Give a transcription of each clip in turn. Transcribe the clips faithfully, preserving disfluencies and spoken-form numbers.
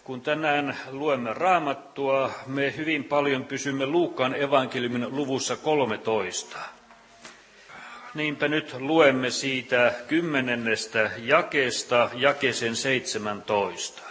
Kun tänään luemme Raamattua, me hyvin paljon pysymme Luukkaan evankeliumin luvussa kolmetoista. Niinpä nyt luemme siitä kymmenennestä jakeesta jakeeseen seitsemäntoista.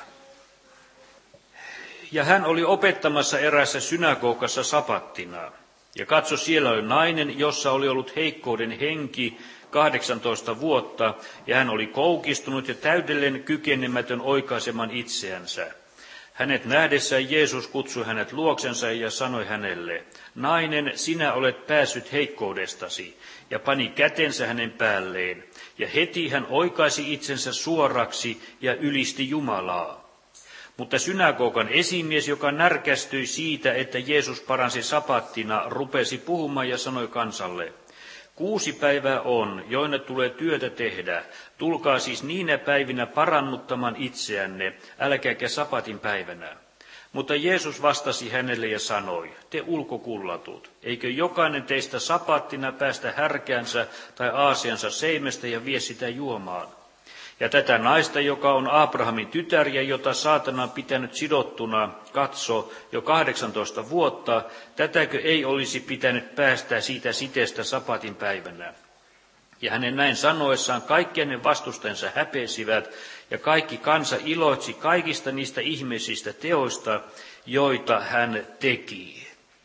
Ja hän oli opettamassa eräässä synagogassa sapattina. Ja katso, siellä oli nainen, jossa oli ollut heikkouden henki kahdeksantoista vuotta, ja hän oli koukistunut ja täydellinen kykenemätön oikaisemaan itseänsä. Hänet nähdessään Jeesus kutsui hänet luoksensa ja sanoi hänelle, nainen, sinä olet päässyt heikkoudestasi, ja pani kätensä hänen päälleen. Ja heti hän oikaisi itsensä suoraksi ja ylisti Jumalaa. Mutta synagogan esimies, joka närkästyi siitä, että Jeesus paransi sapattina, rupesi puhumaan ja sanoi kansalle, kuusi päivää on, joina tulee työtä tehdä. Tulkaa siis niinä päivinä parannuttamaan itseänne, älkääkä sapatin päivänä. Mutta Jeesus vastasi hänelle ja sanoi, te ulkokullatut, eikö jokainen teistä sapattina päästä härkäänsä tai aasiansa seimestä ja vie sitä juomaan? Ja tätä naista, joka on Abrahamin tytär ja jota saatana on pitänyt sidottuna, katso, jo kahdeksantoista vuotta, tätäkö ei olisi pitänyt päästää siitä siteestä sapatin päivänä? Ja hänen näin sanoessaan kaikki hänen vastustensa häpeisivät, ja kaikki kansa iloitsi kaikista niistä ihmeisistä teoista, joita hän teki.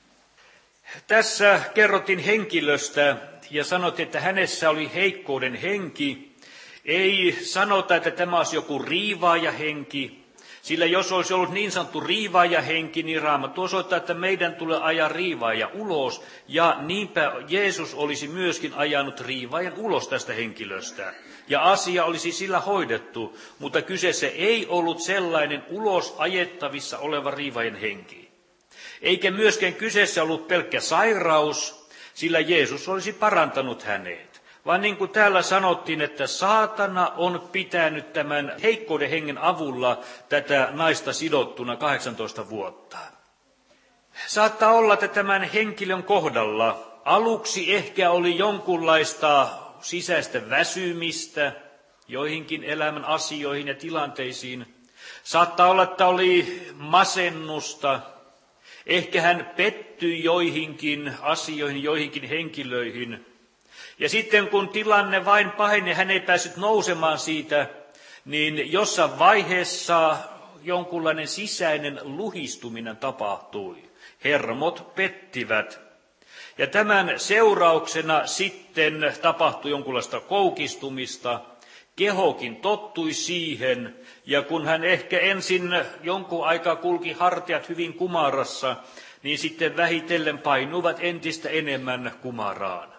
Tässä kerrottiin henkilöstä ja sanottiin, että hänessä oli heikkouden henki. Ei sanota, että tämä olisi joku riivaajahenki, sillä jos olisi ollut niin sanottu riivaajahenki, niin Raamattu osoittaa, että meidän tulee ajaa riivaaja ulos, ja niinpä Jeesus olisi myöskin ajanut riivaajan ulos tästä henkilöstä, ja asia olisi sillä hoidettu, mutta kyseessä ei ollut sellainen ulos ajettavissa oleva riivaajan henki. Eikä myöskään kyseessä ollut pelkkä sairaus, sillä Jeesus olisi parantanut hänet. Vaan niin kuin täällä sanottiin, että saatana on pitänyt tämän heikkouden hengen avulla tätä naista sidottuna kahdeksantoista vuotta. Saattaa olla, että tämän henkilön kohdalla aluksi ehkä oli jonkunlaista sisäistä väsymistä joihinkin elämän asioihin ja tilanteisiin. Saattaa olla, että oli masennusta. Ehkä hän pettyi joihinkin asioihin, joihinkin henkilöihin. Ja sitten kun tilanne vain paheni, hän ei päässyt nousemaan siitä, niin jossain vaiheessa jonkunlainen sisäinen luhistuminen tapahtui. Hermot pettivät. Ja tämän seurauksena sitten tapahtui jonkunlaista koukistumista. Kehokin tottui siihen, ja kun hän ehkä ensin jonkun aikaa kulki hartiat hyvin kumarassa, niin sitten vähitellen painuivat entistä enemmän kumaraan.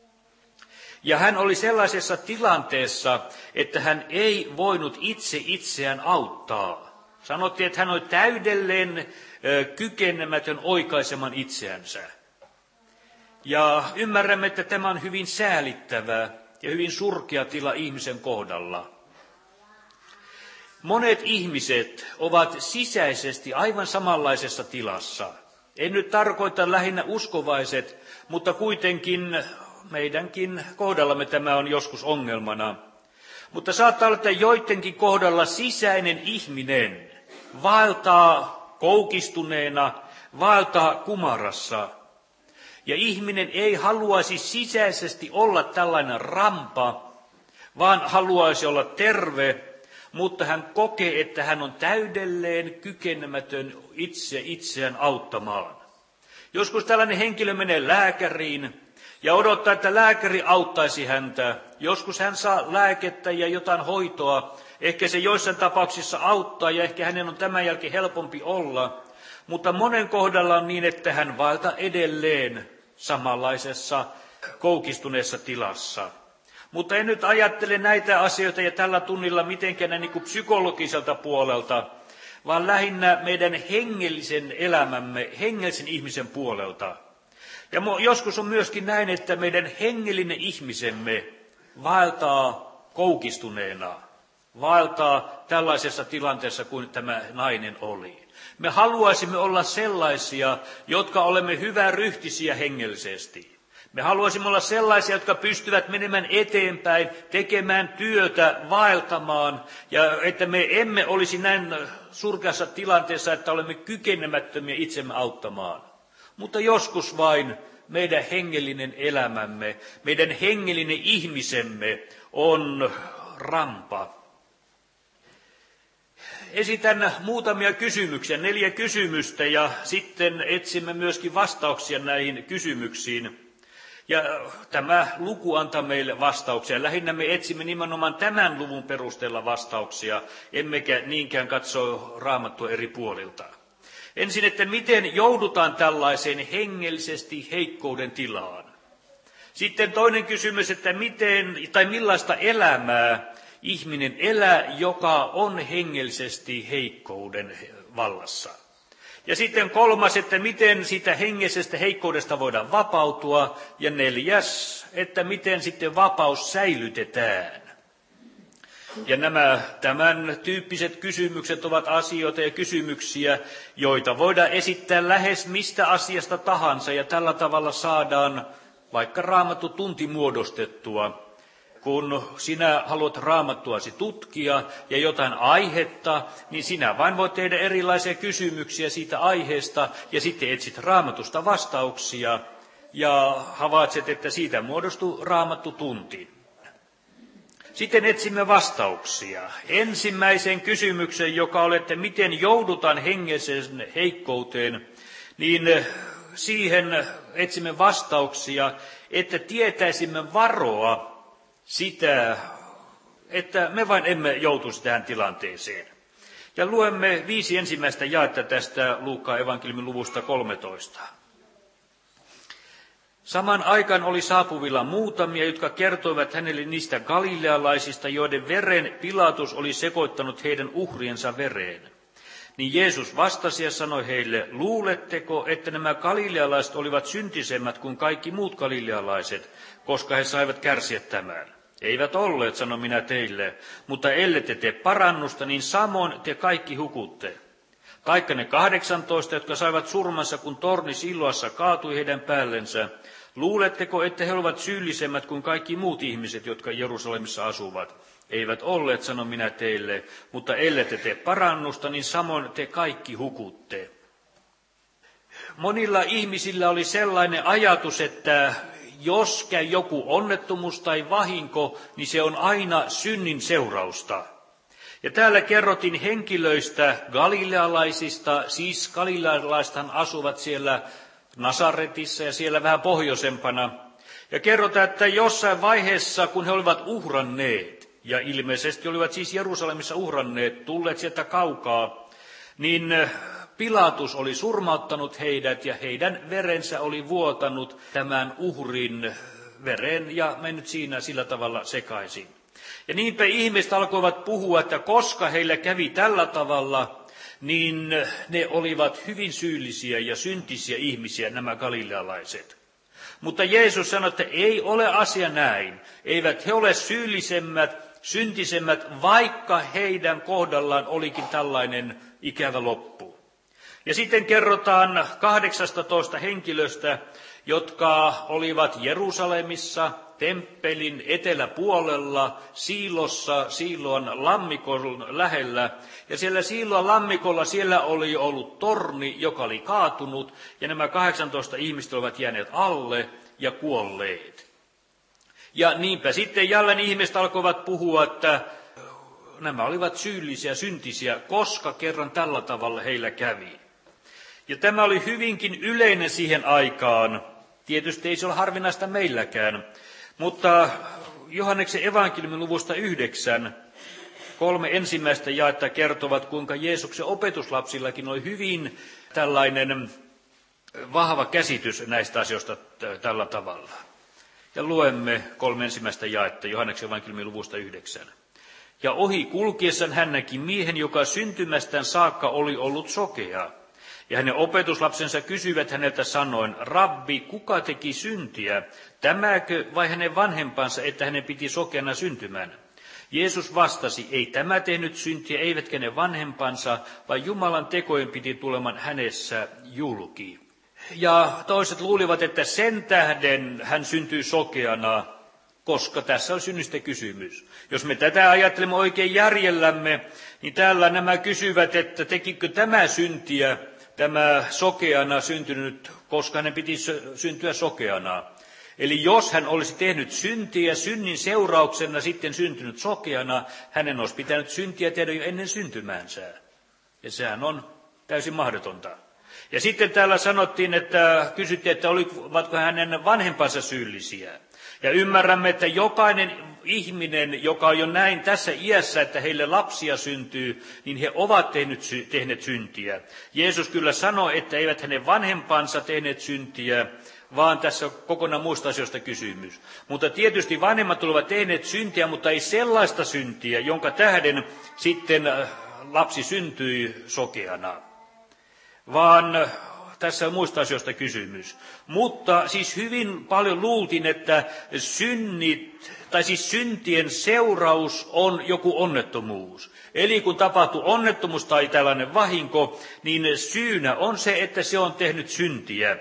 Ja hän oli sellaisessa tilanteessa, että hän ei voinut itse itseään auttaa. Sanottiin, että hän oli täydelleen kykenemätön oikaisemaan itseänsä. Ja ymmärrämme, että tämä on hyvin säälittävä ja hyvin surkea tila ihmisen kohdalla. Monet ihmiset ovat sisäisesti aivan samanlaisessa tilassa. En nyt tarkoita lähinnä uskovaiset, mutta kuitenkin meidänkin kohdallamme tämä on joskus ongelmana. Mutta saattaa olla, että joidenkin kohdalla sisäinen ihminen vaeltaa koukistuneena, vaeltaa kumarassa. Ja ihminen ei haluaisi sisäisesti olla tällainen rampa, vaan haluaisi olla terve, mutta hän kokee, että hän on täydelleen kykenemätön itse itseään auttamaan. Joskus tällainen henkilö menee lääkäriin ja odottaa, että lääkäri auttaisi häntä. Joskus hän saa lääkettä ja jotain hoitoa. Ehkä se joissain tapauksissa auttaa ja ehkä hänen on tämän jälkeen helpompi olla. Mutta monen kohdalla on niin, että hän vaeltaa edelleen samanlaisessa koukistuneessa tilassa. Mutta en nyt ajattele näitä asioita ja tällä tunnilla mitenkään niin kuin psykologiselta puolelta, vaan lähinnä meidän hengellisen elämämme, hengellisen ihmisen puolelta. Ja joskus on myöskin näin, että meidän hengellinen ihmisemme vaeltaa koukistuneena, vaeltaa tällaisessa tilanteessa kuin tämä nainen oli. Me haluaisimme olla sellaisia, jotka olemme hyväryhtisiä hengellisesti. Me haluaisimme olla sellaisia, jotka pystyvät menemään eteenpäin, tekemään työtä, vaeltamaan, ja että me emme olisi näin surkeassa tilanteessa, että olemme kykenemättömiä itsemme auttamaan. Mutta joskus vain meidän hengellinen elämämme, meidän hengellinen ihmisemme on rampa. Esitän muutamia kysymyksiä, neljä kysymystä, ja sitten etsimme myöskin vastauksia näihin kysymyksiin. Ja tämä luku antaa meille vastauksia. Lähinnä me etsimme nimenomaan tämän luvun perusteella vastauksia, emmekä niinkään katso Raamattua eri puolilta. Ensin, että miten joudutaan tällaiseen hengellisesti heikkouden tilaan. Sitten toinen kysymys, että miten tai millaista elämää ihminen elää, joka on hengellisesti heikkouden vallassa. Ja sitten kolmas, että miten siitä hengellisestä heikkoudesta voidaan vapautua. Ja neljäs, että miten sitten vapaus säilytetään. Ja nämä tämän tyyppiset kysymykset ovat asioita ja kysymyksiä, joita voidaan esittää lähes mistä asiasta tahansa. Ja tällä tavalla saadaan vaikka Raamattu tunti muodostettua. Kun sinä haluat Raamattuasi tutkia ja jotain aihetta, niin sinä vain voit tehdä erilaisia kysymyksiä siitä aiheesta ja sitten etsit Raamatusta vastauksia ja havaitset, että siitä muodostuu Raamattu tunti. Sitten etsimme vastauksia. Ensimmäiseen kysymykseen, joka on, että miten joudutaan hengelliseen heikkouteen, niin siihen etsimme vastauksia, että tietäisimme varoa sitä, että me vain emme joutuisi tähän tilanteeseen. Ja luemme viisi ensimmäistä jaetta tästä Luukkaan evankeliumin luvusta kolmetoista. Saman aikaan oli saapuvilla muutamia, jotka kertoivat hänelle niistä galilealaisista, joiden veren Pilatus oli sekoittanut heidän uhriensa vereen. Niin Jeesus vastasi ja sanoi heille, luuletteko, että nämä galilealaiset olivat syntisemmät kuin kaikki muut galilealaiset, koska he saivat kärsiä tämän? Eivät olleet, sanon minä teille, mutta ellette tee parannusta, niin samoin te kaikki hukutte. Taikka ne kahdeksantoista, jotka saivat surmansa, kun torni Siloassa kaatui heidän päällensä. Luuletteko, että he olivat syyllisemmät kuin kaikki muut ihmiset, jotka Jerusalemissa asuvat? Eivät olleet, sanon minä teille, mutta ellette tee parannusta, niin samoin te kaikki hukutte. Monilla ihmisillä oli sellainen ajatus, että jos käy joku onnettomuus tai vahinko, niin se on aina synnin seurausta. Ja täällä kerrottiin henkilöistä, galilealaisista, siis galilealaisethan asuvat siellä Nasaretissa ja siellä vähän pohjoisempana. Ja kerrotaan, että jossain vaiheessa, kun he olivat uhranneet, ja ilmeisesti olivat siis Jerusalemissa uhranneet, tulleet sieltä kaukaa, niin Pilatus oli surmauttanut heidät ja heidän verensä oli vuotanut tämän uhrin veren ja mennyt siinä sillä tavalla sekaisin. Ja niinpä ihmiset alkoivat puhua, että koska heillä kävi tällä tavalla, niin ne olivat hyvin syyllisiä ja syntisiä ihmisiä, nämä galilealaiset. Mutta Jeesus sanoi, että ei ole asia näin. Eivät he ole syyllisemmät, syntisemmät, vaikka heidän kohdallaan olikin tällainen ikävä loppu. Ja sitten kerrotaan kahdeksastatoista henkilöstä, jotka olivat Jerusalemissa, temppelin eteläpuolella, Siilossa, Siiloan lammikon lähellä. Ja siellä Siiloan lammikolla siellä oli ollut torni, joka oli kaatunut, ja nämä kahdeksantoista ihmistä olivat jääneet alle ja kuolleet. Ja niinpä sitten jälleen ihmiset alkoivat puhua, että nämä olivat syyllisiä, syntisiä, koska kerran tällä tavalla heillä kävi. Ja tämä oli hyvinkin yleinen siihen aikaan. Tietysti ei se ole harvinaista meilläkään, mutta Johanneksen evankeliumin luvusta yhdeksän, kolme ensimmäistä jaetta kertovat, kuinka Jeesuksen opetuslapsillakin oli hyvin tällainen vahva käsitys näistä asioista tällä tavalla. Ja luemme kolme ensimmäistä jaetta Johanneksen evankeliumin luvusta yhdeksän. Ja ohi kulkiessaan hän näki miehen, joka syntymästään saakka oli ollut sokea. Ja hänen opetuslapsensa kysyivät häneltä sanoen, Rabbi, kuka teki syntiä, tämäkö vai hänen vanhempansa, että hänen piti sokeana syntymään? Jeesus vastasi, ei tämä tehnyt syntiä, eivätkä ne vanhempansa, vaan Jumalan tekojen piti tuleman hänessä julki. Ja toiset luulivat, että sen tähden hän syntyi sokeana, koska tässä on synnistä kysymys. Jos me tätä ajattelemme oikein järjellämme, niin täällä nämä kysyvät, että tekikö tämä syntiä, tämä sokeana syntynyt, koska hänen piti syntyä sokeana. Eli jos hän olisi tehnyt syntiä synnin seurauksena sitten syntynyt sokeana, hänen olisi pitänyt syntiä tehdä jo ennen syntymäänsä. Ja sehän on täysin mahdotonta. Ja sitten täällä sanottiin, että kysyttiin, että olivatko hänen vanhempansa syyllisiä. Ja ymmärrämme, että jokainen ihminen, joka on jo näin tässä iässä, että heille lapsia syntyy, niin he ovat tehnyt, tehneet syntiä. Jeesus kyllä sanoi, että eivät hänen vanhempansa tehneet syntiä, vaan tässä on kokonaan muista asioista kysymys. Mutta tietysti vanhemmat olivat tehneet syntiä, mutta ei sellaista syntiä, jonka tähden sitten lapsi syntyi sokeana. Vaan tässä on muista asioista kysymys. Mutta siis hyvin paljon luultiin, että synnit, tai siis syntien seuraus on joku onnettomuus. Eli kun tapahtuu onnettomuus tai tällainen vahinko, niin syynä on se, että se on tehnyt syntiä.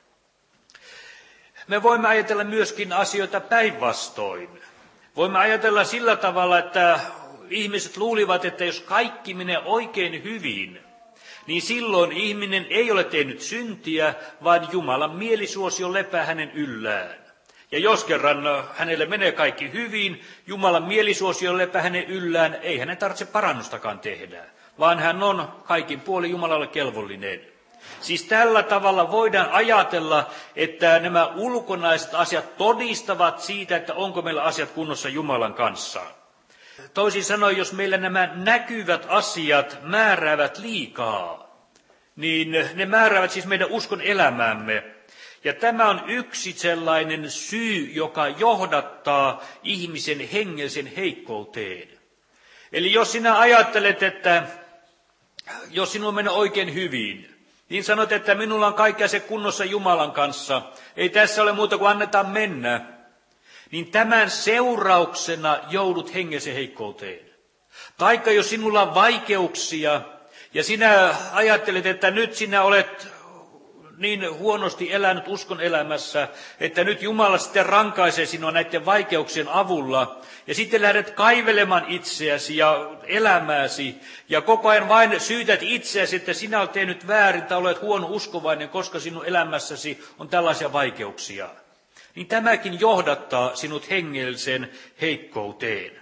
Me voimme ajatella myöskin asioita päinvastoin. Voimme ajatella sillä tavalla, että ihmiset luulivat, että jos kaikki menee oikein hyvin, niin silloin ihminen ei ole tehnyt syntiä, vaan Jumalan mielisuosio lepää hänen yllään. Ja jos kerran hänelle menee kaikki hyvin, Jumalan mielisuosio lepää hänen yllään, ei hänen tarvitse parannustakaan tehdä, vaan hän on kaikin puolin Jumalalle kelvollinen. Siis tällä tavalla voidaan ajatella, että nämä ulkonaiset asiat todistavat siitä, että onko meillä asiat kunnossa Jumalan kanssa. Toisin sanoen, jos meillä nämä näkyvät asiat määräävät liikaa, niin ne määräävät siis meidän uskon elämäämme. Ja tämä on yksi sellainen syy, joka johdattaa ihmisen hengellisen heikkouteen. Eli jos sinä ajattelet, että jos sinua menee oikein hyvin, niin sanot, että minulla on kaikkea se kunnossa Jumalan kanssa, ei tässä ole muuta kuin annetaan mennä, niin tämän seurauksena joudut hengellisen heikkouteen. Taikka jos sinulla on vaikeuksia ja sinä ajattelet, että nyt sinä olet niin huonosti elänyt uskon elämässä, että nyt Jumala sitten rankaisee sinua näiden vaikeuksien avulla, ja sitten lähdet kaivelemaan itseäsi ja elämääsi, ja koko ajan vain syytät itseäsi, että sinä olet tehnyt väärin tai olet huono uskovainen, koska sinun elämässäsi on tällaisia vaikeuksia. Niin tämäkin johdattaa sinut hengelliseen heikkouteen.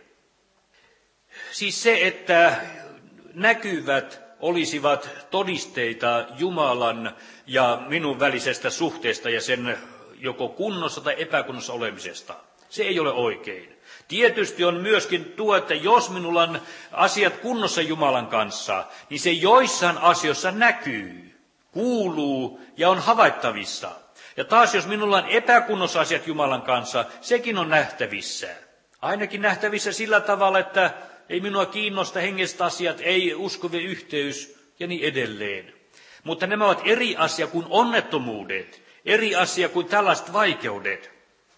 Siis se, että näkyvät olisivat todisteita Jumalan ja minun välisestä suhteesta ja sen joko kunnossa tai epäkunnossa olemisesta. Se ei ole oikein. Tietysti on myöskin tuo, että jos minulla on asiat kunnossa Jumalan kanssa, niin se joissain asioissa näkyy, kuuluu ja on havaittavissa. Ja taas jos minulla on epäkunnossa asiat Jumalan kanssa, sekin on nähtävissä. Ainakin nähtävissä sillä tavalla, että ei minua kiinnosta hengelliset asiat, ei uskovien yhteys ja niin edelleen. Mutta nämä ovat eri asia kuin onnettomuudet, eri asia kuin tällaiset vaikeudet.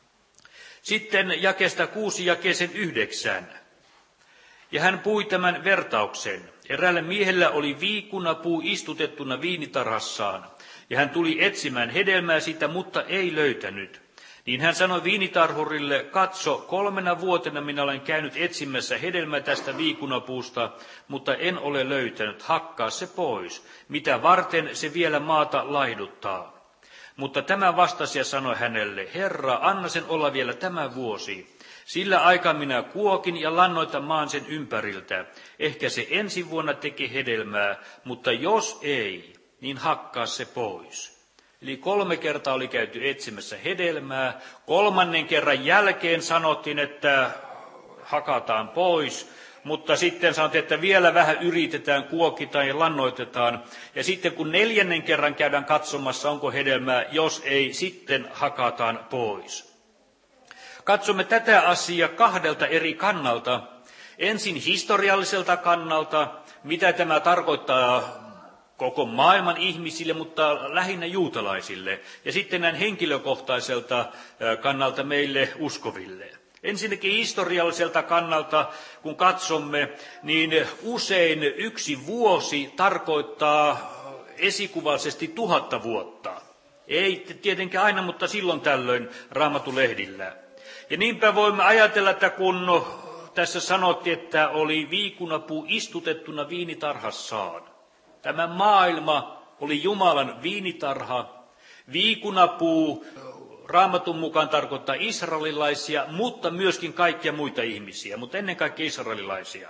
Sitten jakeesta kuusi jakeeseen yhdeksän. Ja hän puhui tämän vertauksen. Eräällä miehellä oli viikunapuu istutettuna viinitarhassaan, ja hän tuli etsimään hedelmää sitä, mutta ei löytänyt. Niin hän sanoi viinitarhurille, katso, kolmena vuotena minä olen käynyt etsimässä hedelmää tästä viikunapuusta, mutta en ole löytänyt, hakkaa se pois, mitä varten se vielä maata laihduttaa. Mutta tämä vastasi ja sanoi hänelle, Herra, anna sen olla vielä tämä vuosi. Sillä aikaa minä kuokin ja lannoitan maan sen ympäriltä. Ehkä se ensi vuonna teki hedelmää, mutta jos ei, niin hakkaa se pois. Eli kolme kertaa oli käyty etsimässä hedelmää. Kolmannen kerran jälkeen sanottiin, että hakataan pois. Mutta sitten sanottiin, että vielä vähän yritetään, kuokitaan ja lannoitetaan. Ja sitten kun neljännen kerran käydään katsomassa, onko hedelmää, jos ei, sitten hakataan pois. Katsomme tätä asiaa kahdelta eri kannalta. Ensin historialliselta kannalta, mitä tämä tarkoittaa koko maailman ihmisille, mutta lähinnä juutalaisille. Ja sitten näin henkilökohtaiselta kannalta meille uskoville. Ensinnäkin historialliselta kannalta, kun katsomme, niin usein yksi vuosi tarkoittaa esikuvallisesti tuhatta vuotta. Ei tietenkään aina, mutta silloin tällöin Raamattulehdillä. Ja niinpä voimme ajatella, että kun tässä sanottiin, että oli viikunapuu istutettuna viinitarhassaan. Tämä maailma oli Jumalan viinitarha. Viikunapuu Raamatun mukaan tarkoittaa israelilaisia, mutta myöskin kaikkia muita ihmisiä, mutta ennen kaikkea israelilaisia.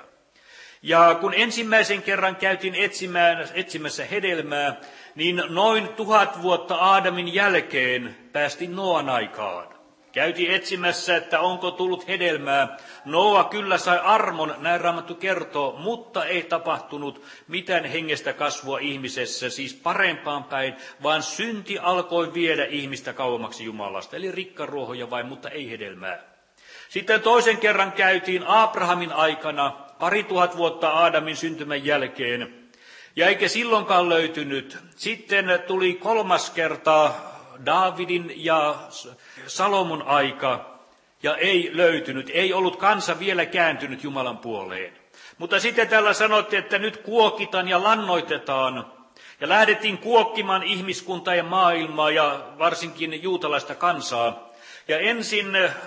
Ja kun ensimmäisen kerran käytiin etsimään, etsimässä hedelmää, niin noin tuhat vuotta Aadamin jälkeen päästiin Noan aikaan. Käytiin etsimässä, että onko tullut hedelmää. Noa kyllä sai armon, näin Raamattu kertoo, mutta ei tapahtunut mitään hengestä kasvua ihmisessä, siis parempaan päin, vaan synti alkoi viedä ihmistä kauemmaksi Jumalasta, eli rikkaruohoja vain, mutta ei hedelmää. Sitten toisen kerran käytiin Abrahamin aikana, pari tuhat vuotta Aadamin syntymän jälkeen, ja eikä silloinkaan löytynyt. Sitten tuli kolmas kerta Daavidin ja Salomon aika, ja ei löytynyt, ei ollut kansa vielä kääntynyt Jumalan puoleen. Mutta sitten täällä sanottiin, että nyt kuokitaan ja lannoitetaan, ja lähdettiin kuokkimaan ihmiskuntaa ja maailmaa, ja varsinkin juutalaista kansaa. Ja ensin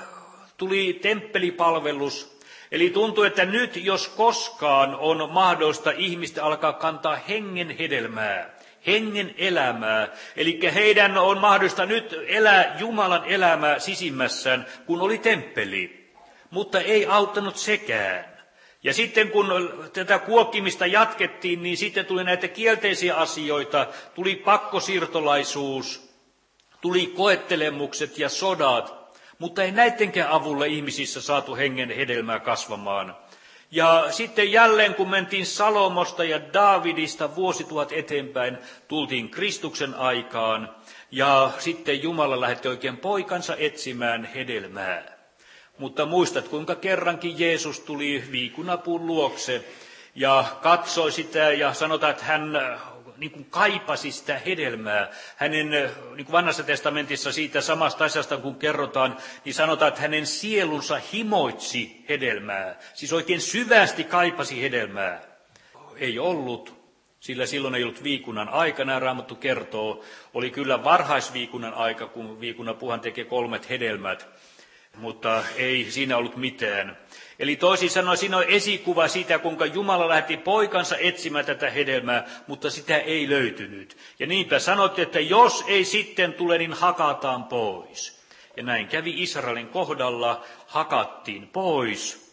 tuli temppelipalvelus, eli tuntui, että nyt jos koskaan on mahdollista ihmistä alkaa kantaa hengen hedelmää. Hengen elämää, eli heidän on mahdollista nyt elää Jumalan elämää sisimmässään, kun oli temppeli, mutta ei auttanut sekään. Ja sitten kun tätä kuokkimista jatkettiin, niin sitten tuli näitä kielteisiä asioita, tuli pakkosiirtolaisuus, tuli koettelemukset ja sodat, mutta ei näidenkään avulla ihmisissä saatu hengen hedelmää kasvamaan. Ja sitten jälleen, kun mentiin Salomosta ja Daavidista vuosituhat eteenpäin, tultiin Kristuksen aikaan, ja sitten Jumala lähetti oikein poikansa etsimään hedelmää. Mutta muistat, kuinka kerrankin Jeesus tuli viikunapuun luokse, ja katsoi sitä, ja sanotaan, että hän niin kuin kaipasi sitä hedelmää. Hänen, niin kuin Vanhassa testamentissa siitä samasta asiasta, kun kerrotaan, niin sanotaan, että hänen sielunsa himoitsi hedelmää. Siis oikein syvästi kaipasi hedelmää. Ei ollut, sillä silloin ei ollut viikunnan aikana, Raamattu kertoo. Oli kyllä varhaisviikunnan aika, kun viikunapuuhan tekee kolmet hedelmät, mutta ei siinä ollut mitään. Eli toisin sanoen siinä on esikuva siitä, kuinka Jumala lähti poikansa etsimään tätä hedelmää, mutta sitä ei löytynyt. Ja niinpä sanottiin, että jos ei sitten tule, niin hakataan pois. Ja näin kävi Israelin kohdalla, hakattiin pois,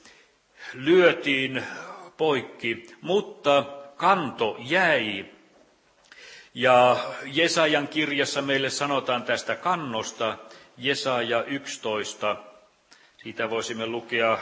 lyötiin poikki, mutta kanto jäi. Ja Jesajan kirjassa meille sanotaan tästä kannosta, Jesaja yksitoista, siitä voisimme lukea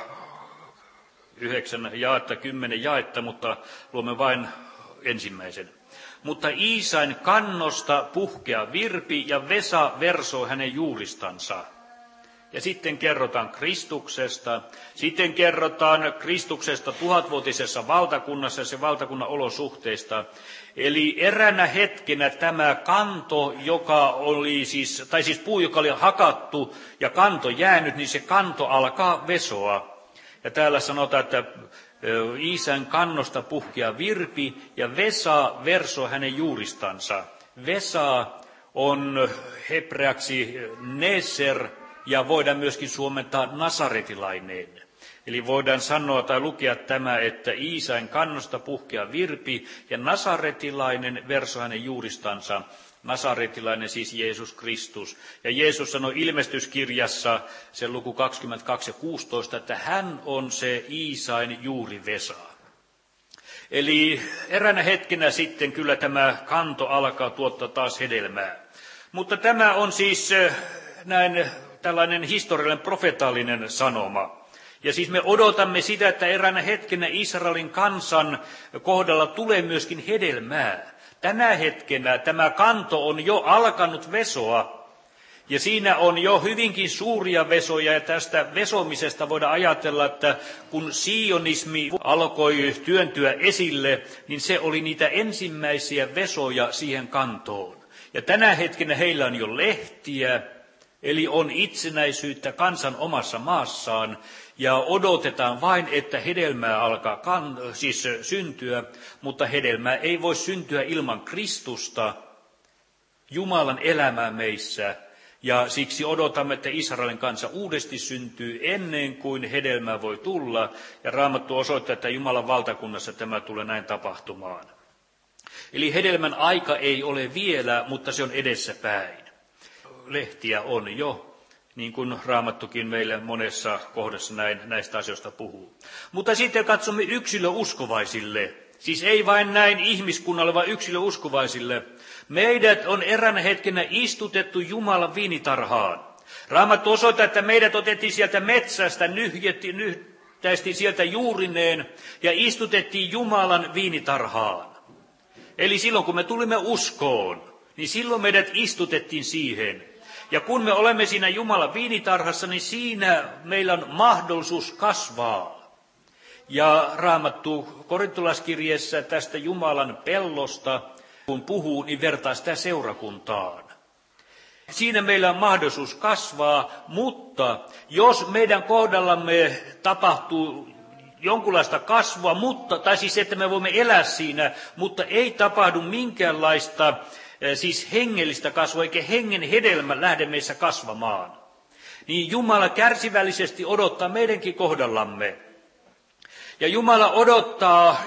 yhdeksän jaetta, kymmenen jaetta, mutta luomme vain ensimmäisen. Mutta Iisain kannosta puhkea virpi ja Vesa versoi hänen juuristansa. Ja sitten kerrotaan Kristuksesta. Sitten kerrotaan Kristuksesta tuhatvuotisessa valtakunnassa ja se valtakunnan olosuhteista. Eli eräänä hetkenä tämä kanto, joka oli siis, tai siis puu, joka oli hakattu ja kanto jäänyt, niin se kanto alkaa vesoa. Ja täällä sanotaan, että Iisän kannosta puhkea virpi ja Vesa versoi hänen juuristansa. Vesa on hebreaksi neser ja voidaan myöskin suomentaa nasaretilainen. Eli voidaan sanoa tai lukea tämä, että Iisain kannosta puhkea virpi ja nasaretilainen versoi hänen juuristansa. Nasaretilainen siis Jeesus Kristus. Ja Jeesus sanoi ilmestyskirjassa, sen luku kaksikymmentäkaksi ja kuusitoista, että hän on se Iisain juuri Vesa. Eli eräänä hetkenä sitten kyllä tämä kanto alkaa tuottaa taas hedelmää. Mutta tämä on siis näin tällainen historiallinen profetaalinen sanoma. Ja siis me odotamme sitä, että eräänä hetkenä Israelin kansan kohdalla tulee myöskin hedelmää. Tänä hetkenä tämä kanto on jo alkanut vesoa, ja siinä on jo hyvinkin suuria vesoja, ja tästä vesomisesta voidaan ajatella, että kun sionismi alkoi työntyä esille, niin se oli niitä ensimmäisiä vesoja siihen kantoon. Ja tänä hetkenä heillä on jo lehtiä, eli on itsenäisyyttä kansan omassa maassaan, ja odotetaan vain, että hedelmää alkaa kan, siis syntyä, mutta hedelmää ei voi syntyä ilman Kristusta. Jumalan elämää meissä. Ja siksi odotamme, että Israelin kansa uudesti syntyy ennen kuin hedelmä voi tulla. Ja Raamattu osoittaa, että Jumalan valtakunnassa tämä tulee näin tapahtumaan. Eli hedelmän aika ei ole vielä, mutta se on edessäpäin. Lehtiä on jo, niin kuin Raamattukin meille monessa kohdassa näin, näistä asioista puhuu. Mutta sitten katsomme yksilöuskovaisille. Siis ei vain näin ihmiskunnalle, vaan yksilöuskovaisille. Meidät on eräänä hetkenä istutettu Jumalan viinitarhaan. Raamattu osoittaa, että meidät otettiin sieltä metsästä, nyhjettiin, nyhtäistiin sieltä juurineen ja istutettiin Jumalan viinitarhaan. Eli silloin kun me tulimme uskoon, niin silloin meidät istutettiin siihen. Ja kun me olemme siinä Jumalan viinitarhassa, niin siinä meillä on mahdollisuus kasvaa. Ja Raamattu korintolaiskirjeessä tästä Jumalan pellosta, kun puhuu, niin vertaa sitä seurakuntaan. Siinä meillä on mahdollisuus kasvaa, mutta jos meidän kohdallamme tapahtuu jonkunlaista kasvua, mutta, tai siis että me voimme elää siinä, mutta ei tapahdu minkäänlaista siis hengellistä kasvua, eikä hengen hedelmä lähde meissä kasvamaan, niin Jumala kärsivällisesti odottaa meidänkin kohdallamme. Ja Jumala odottaa,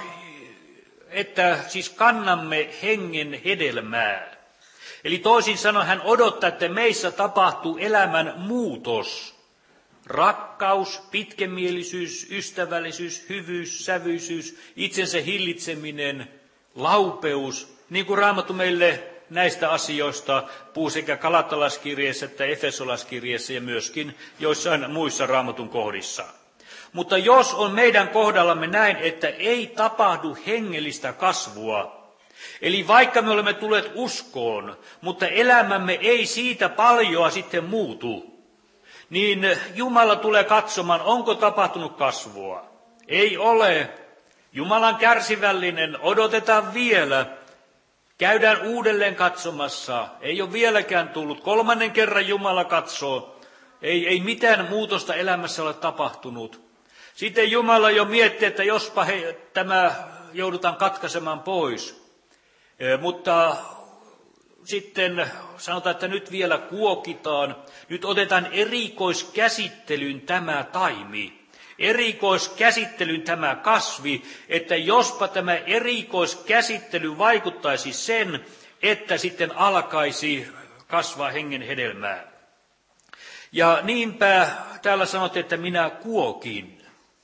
että siis kannamme hengen hedelmää. Eli toisin sanoen hän odottaa, että meissä tapahtuu elämän muutos. Rakkaus, pitkämielisyys, ystävällisyys, hyvyys, sävyisyys, itsensä hillitseminen, laupeus. Niin kuin Raamattu meille näistä asioista puhuu sekä Galattalaiskirjeessä että Efesolaiskirjeessä ja myöskin joissain muissa Raamatun kohdissa. Mutta jos on meidän kohdallamme näin, että ei tapahdu hengellistä kasvua, eli vaikka me olemme tulleet uskoon, mutta elämämme ei siitä paljoa sitten muutu, niin Jumala tulee katsomaan, onko tapahtunut kasvua. Ei ole. Jumalan kärsivällinen, odotetaan vielä. Käydään uudelleen katsomassa. Ei ole vieläkään tullut. Kolmannen kerran Jumala katsoo. Ei, ei mitään muutosta elämässä ole tapahtunut. Sitten Jumala jo miettii, että jospa he, tämä joudutaan katkaisemaan pois. E, mutta sitten sanotaan, että nyt vielä kuokitaan. Nyt otetaan erikoiskäsittelyyn tämä taimi. Erikoiskäsittelyyn tämä kasvi, että jospa tämä erikoiskäsittely vaikuttaisi sen, että sitten alkaisi kasvaa hengen hedelmää. Ja niinpä täällä sanottiin, että minä kuokin.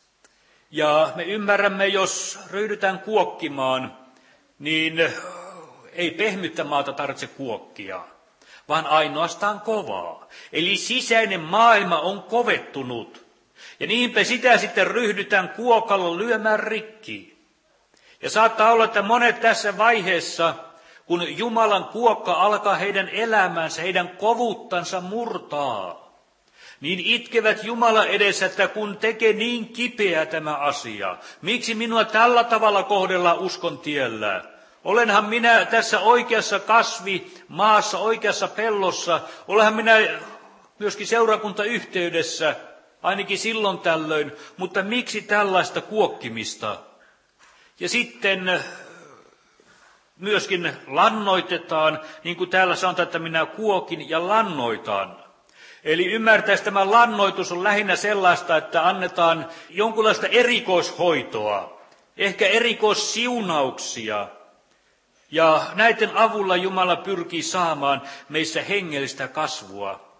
Ja me ymmärrämme, jos ryhdytään kuokkimaan, niin ei pehmyttä maata tarvitse kuokkia, vaan ainoastaan kovaa. Eli sisäinen maailma on kovettunut. Ja niinpä sitä sitten ryhdytään kuokalla lyömään rikki. Ja saattaa olla, että monet tässä vaiheessa, kun Jumalan kuokka alkaa heidän elämäänsä, heidän kovuttansa murtaa, niin itkevät Jumala edessä, että kun tekee niin kipeä tämä asia, miksi minua tällä tavalla kohdellaan uskon tiellä? Olenhan minä tässä oikeassa kasvi maassa, oikeassa pellossa, olenhan minä myöskin seurakuntayhteydessä, ainakin silloin tällöin, mutta miksi tällaista kuokkimista? Ja sitten myöskin lannoitetaan, niin kuin täällä sanotaan, että minä kuokin ja lannoitan. Eli ymmärtäisi tämä lannoitus on lähinnä sellaista, että annetaan jonkunlaista erikoishoitoa, ehkä erikoissiunauksia. Ja näiden avulla Jumala pyrkii saamaan meissä hengellistä kasvua.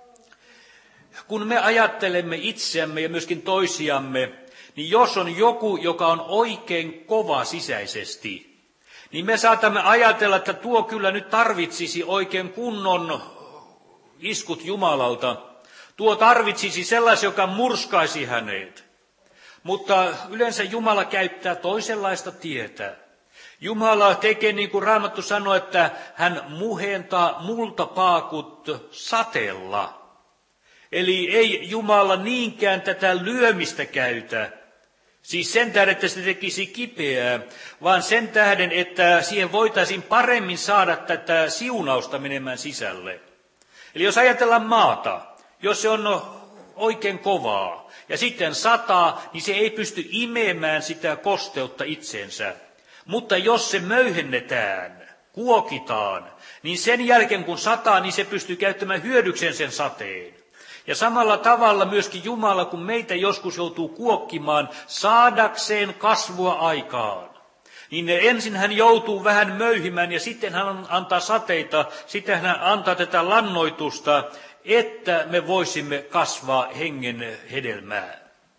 Kun me ajattelemme itseämme ja myöskin toisiamme, niin jos on joku, joka on oikein kova sisäisesti, niin me saatamme ajatella, että tuo kyllä nyt tarvitsisi oikein kunnon iskut Jumalalta. Tuo tarvitsisi sellaisen, joka murskaisi hänet. Mutta yleensä Jumala käyttää toisenlaista tietä. Jumala tekee niin kuin Raamattu sanoo, että hän muhentaa multapaakut sateella. Eli ei Jumala niinkään tätä lyömistä käytä, siis sen tähden, että se tekisi kipeää, vaan sen tähden, että siihen voitaisiin paremmin saada tätä siunausta menemään sisälle. Eli jos ajatellaan maata, jos se on oikein kovaa ja sitten sataa, niin se ei pysty imemään sitä kosteutta itseensä. Mutta jos se möyhennetään, kuokitaan, niin sen jälkeen kun sataa, niin se pystyy käyttämään hyödykseen sen sateen. Ja samalla tavalla myöskin Jumala, kun meitä joskus joutuu kuokkimaan saadakseen kasvua aikaan, niin ensin hän joutuu vähän möyhimään ja sitten hän antaa sateita, sitten hän antaa tätä lannoitusta, että me voisimme kasvaa hengen hedelmää.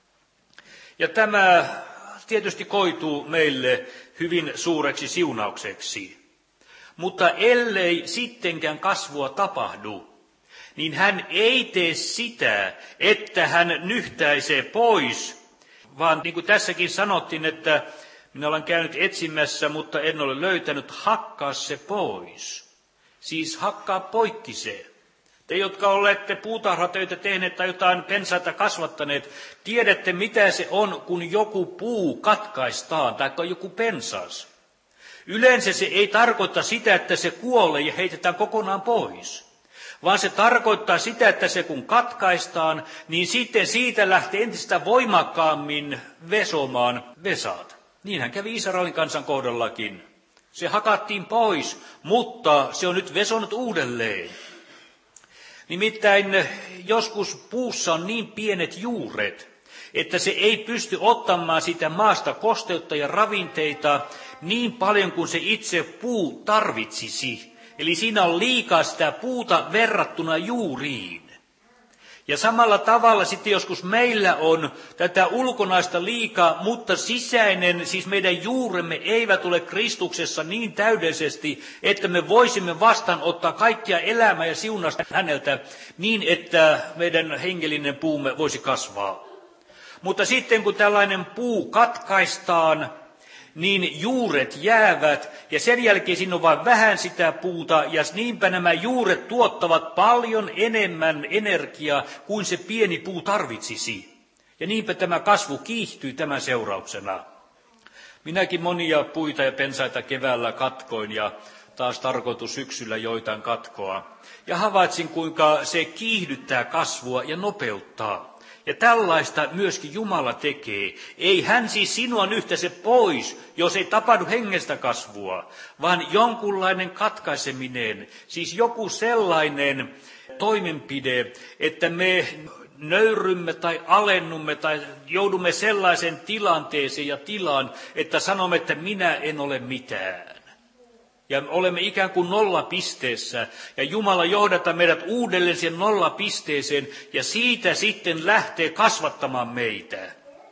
Ja tämä tietysti koituu meille hyvin suureksi siunaukseksi. Mutta ellei sittenkään kasvua tapahdu, niin hän ei tee sitä, että hän nyhtäisee pois, vaan niin kuin tässäkin sanottiin, että minä olen käynyt etsimässä, mutta en ole löytänyt, hakkaa se pois. Siis hakkaa poikki se. Te, jotka olette puutarhatöitä tehneet tai jotain pensaita kasvattaneet, tiedätte, mitä se on, kun joku puu katkaistaan tai joku pensas. Yleensä se ei tarkoita sitä, että se kuolee ja heitetään kokonaan pois, vaan se tarkoittaa sitä, että se kun katkaistaan, niin sitten siitä lähtee entistä voimakkaammin vesomaan vesat. Niinhän kävi Israelin kansan kohdallakin. Se hakattiin pois, mutta se on nyt vesonut uudelleen. Nimittäin joskus puussa on niin pienet juuret, että se ei pysty ottamaan sitä maasta kosteutta ja ravinteita niin paljon kuin se itse puu tarvitsisi. Eli siinä on liikaa sitä puuta verrattuna juuriin. Ja samalla tavalla sitten joskus meillä on tätä ulkonaista liikaa, mutta sisäinen, siis meidän juuremme eivät ole Kristuksessa niin täydellisesti, että me voisimme vastaanottaa kaikkia elämää ja siunasta häneltä niin, että meidän hengellinen puumme voisi kasvaa. Mutta sitten kun tällainen puu katkaistaan, niin juuret jäävät ja sen jälkeen siinä on vain vähän sitä puuta ja niinpä nämä juuret tuottavat paljon enemmän energiaa kuin se pieni puu tarvitsisi. Ja niinpä tämä kasvu kiihtyy tämän seurauksena. Minäkin monia puita ja pensaita keväällä katkoin ja taas tarkoitus syksyllä joitain katkoa. Ja havaitsin, kuinka se kiihdyttää kasvua ja nopeuttaa. Ja tällaista myöskin Jumala tekee. Ei hän siis sinua nyhtäise pois, jos ei tapahdu hengestä kasvua, vaan jonkunlainen katkaiseminen, siis joku sellainen toimenpide, että me nöyrymme tai alennumme tai joudumme sellaisen tilanteeseen ja tilaan, että sanomme, että minä en ole mitään. Ja olemme ikään kuin nollapisteessä, ja Jumala johdata meidät uudelleen siihen nollapisteeseen, ja siitä sitten lähtee kasvattamaan meitä.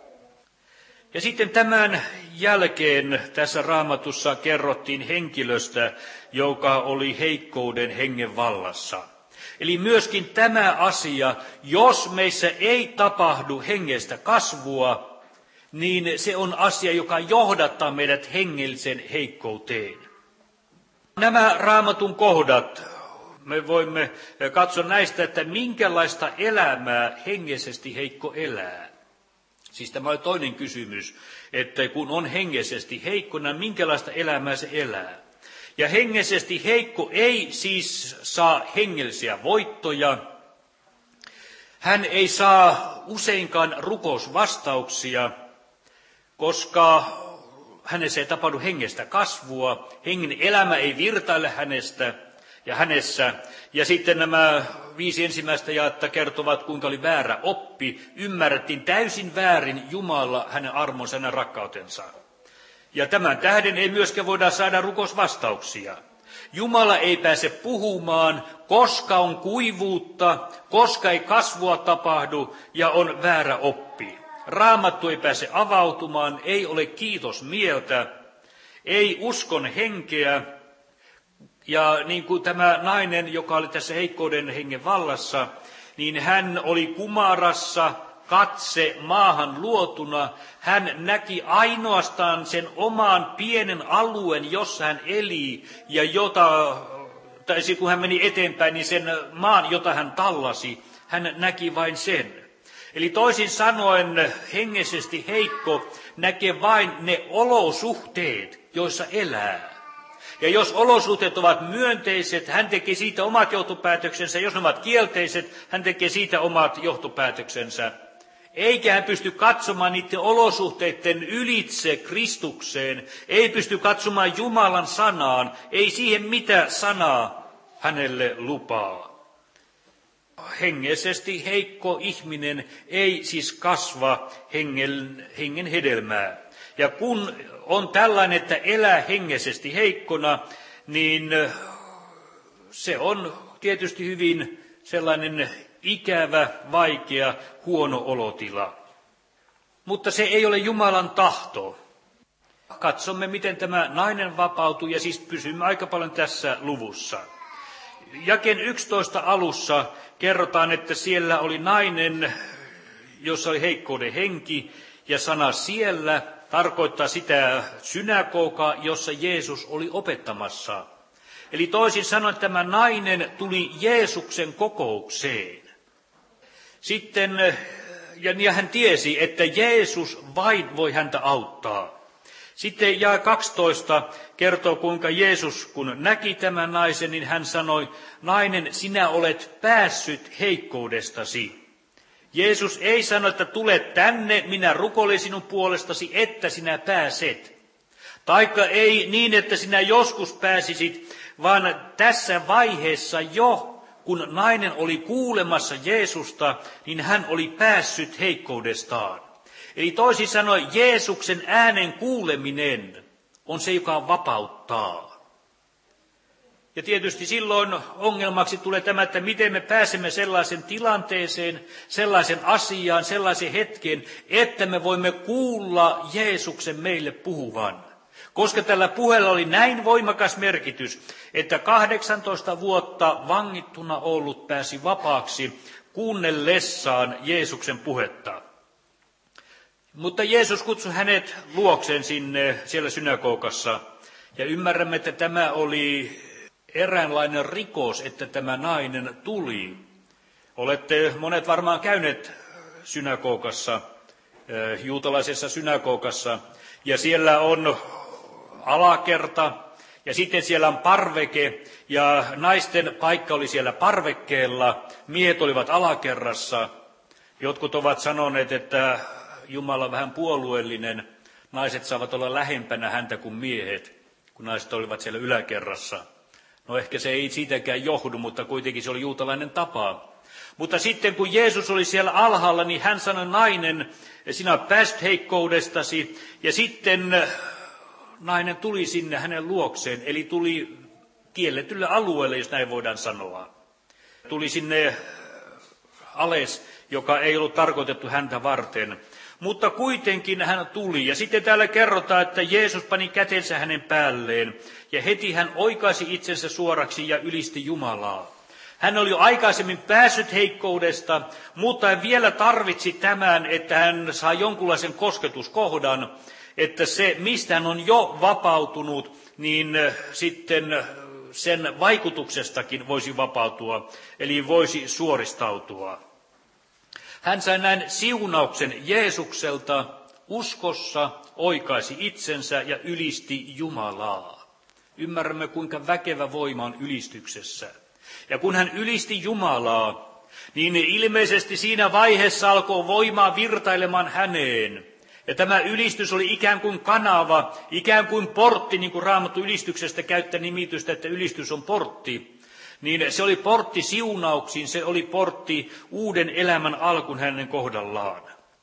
Ja sitten tämän jälkeen tässä Raamatussa kerrottiin henkilöstä, joka oli heikkouden hengen vallassa. Eli myöskin tämä asia, jos meissä ei tapahdu hengestä kasvua, niin se on asia, joka johdattaa meidät hengellisen heikkouteen. Nämä Raamatun kohdat, me voimme katsoa näistä, että minkälaista elämää hengellisesti heikko elää. Siis tämä on toinen kysymys, että kun on hengellisesti heikkona, minkälaista elämää se elää. Ja hengellisesti heikko ei siis saa hengellisiä voittoja. Hän ei saa useinkaan rukousvastauksia, koska hänessä ei tapahdu hengestä kasvua, hengen elämä ei virtaile hänestä ja hänessä. Ja sitten nämä viisi ensimmäistä jaetta kertovat, kuinka oli väärä oppi. Ymmärrettiin täysin väärin Jumala, hänen armonsa ja rakkautensa. Ja tämän tähden ei myöskään voida saada rukousvastauksia. Jumala ei pääse puhumaan, koska on kuivuutta, koska ei kasvua tapahdu ja on väärä oppi. Raamattu ei pääse avautumaan, ei ole kiitosmieltä, ei uskon henkeä. Ja niin kuin tämä nainen, joka oli tässä heikkouden hengen vallassa, niin hän oli kumarassa, katse maahan luotuna. Hän näki ainoastaan sen oman pienen alueen, jossa hän eli, ja jota, tai kun hän meni eteenpäin, niin sen maan, jota hän tallasi, hän näki vain sen. Eli toisin sanoen hengellisesti heikko näkee vain ne olosuhteet, joissa elää. Ja jos olosuhteet ovat myönteiset, hän tekee siitä omat johtopäätöksensä. Jos ne ovat kielteiset, hän tekee siitä omat johtopäätöksensä. eikä hän pysty katsomaan niiden olosuhteiden ylitse Kristukseen, ei pysty katsomaan Jumalan sanaan, ei siihen mitä sanaa hänelle lupaa. Hengellisesti heikko ihminen ei siis kasva hengen, hengen hedelmää. Ja kun on tällainen, että elää hengellisesti heikkona, niin se on tietysti hyvin sellainen ikävä, vaikea, huono olotila. Mutta se ei ole Jumalan tahto. Katsomme, miten tämä nainen vapautuu, ja siis pysymme aika paljon tässä luvussa. Jakeen yksitoista alussa kerrotaan, että siellä oli nainen, jossa oli heikkouden henki, ja sana siellä tarkoittaa sitä synagogaa, jossa Jeesus oli opettamassa. Eli toisin sanoen tämä nainen tuli Jeesuksen kokoukseen. Sitten, ja hän tiesi, että Jeesus vain voi häntä auttaa. Sitten jae kaksitoista kertoo, kuinka Jeesus, kun näki tämän naisen, niin hän sanoi, nainen, sinä olet päässyt heikkoudestasi. Jeesus ei sano, että tule tänne, minä rukoilen sinun puolestasi, että sinä pääset. Taikka ei niin, että sinä joskus pääsisit, vaan tässä vaiheessa jo, kun nainen oli kuulemassa Jeesusta, niin hän oli päässyt heikkoudestaan. Eli toisin sanoen Jeesuksen äänen kuuleminen on se, joka vapauttaa. Ja tietysti silloin ongelmaksi tulee tämä, että miten me pääsemme sellaisen tilanteeseen, sellaisen asiaan, sellaisen hetken, että me voimme kuulla Jeesuksen meille puhuvan. Koska tällä puheella oli näin voimakas merkitys, että kahdeksantoista vuotta vangittuna ollut pääsi vapaaksi kuunnellessaan Jeesuksen puhetta. Mutta Jeesus kutsui hänet luokseen sinne siellä synagogassa, ja ymmärrämme, että tämä oli eräänlainen rikos, että tämä nainen tuli. Olette monet varmaan käyneet synagogassa, juutalaisessa synagogassa, ja siellä on alakerta, ja sitten siellä on parveke, ja naisten paikka oli siellä parvekkeella, miehet olivat alakerrassa. Jotkut ovat sanoneet, että Jumala on vähän puolueellinen, naiset saavat olla lähempänä häntä kuin miehet, kun naiset olivat siellä yläkerrassa. No ehkä se ei siitäkään johdu, mutta kuitenkin se oli juutalainen tapa. Mutta sitten kun Jeesus oli siellä alhaalla, niin hän sanoi, nainen, sinä olet päässyt heikkoudestasi, ja sitten nainen tuli sinne hänen luokseen, eli tuli kielletylle alueelle, jos näin voidaan sanoa. Tuli sinne alas, joka ei ollut tarkoitettu häntä varten. Mutta kuitenkin hän tuli. Ja sitten täällä kerrotaan, että Jeesus pani kätensä hänen päälleen. Ja heti hän oikaisi itsensä suoraksi ja ylisti Jumalaa. Hän oli jo aikaisemmin päässyt heikkoudesta, mutta hän vielä tarvitsi tämän, että hän saa jonkunlaisen kosketuskohdan, että se, mistä hän on jo vapautunut, niin sitten sen vaikutuksestakin voisi vapautua, eli voisi suoristautua. Hän sai näin siunauksen Jeesukselta, uskossa oikaisi itsensä ja ylisti Jumalaa. Ymmärrämme, kuinka väkevä voima on ylistyksessä. Ja kun hän ylisti Jumalaa, niin ilmeisesti siinä vaiheessa alkoi voimaa virtailemaan häneen. Ja tämä ylistys oli ikään kuin kanava, ikään kuin portti, niin kuin Raamattu ylistyksestä käyttää nimitystä, että ylistys on portti. Niin se oli portti siunauksiin, se oli portti uuden elämän alkun hänen kohdallaan.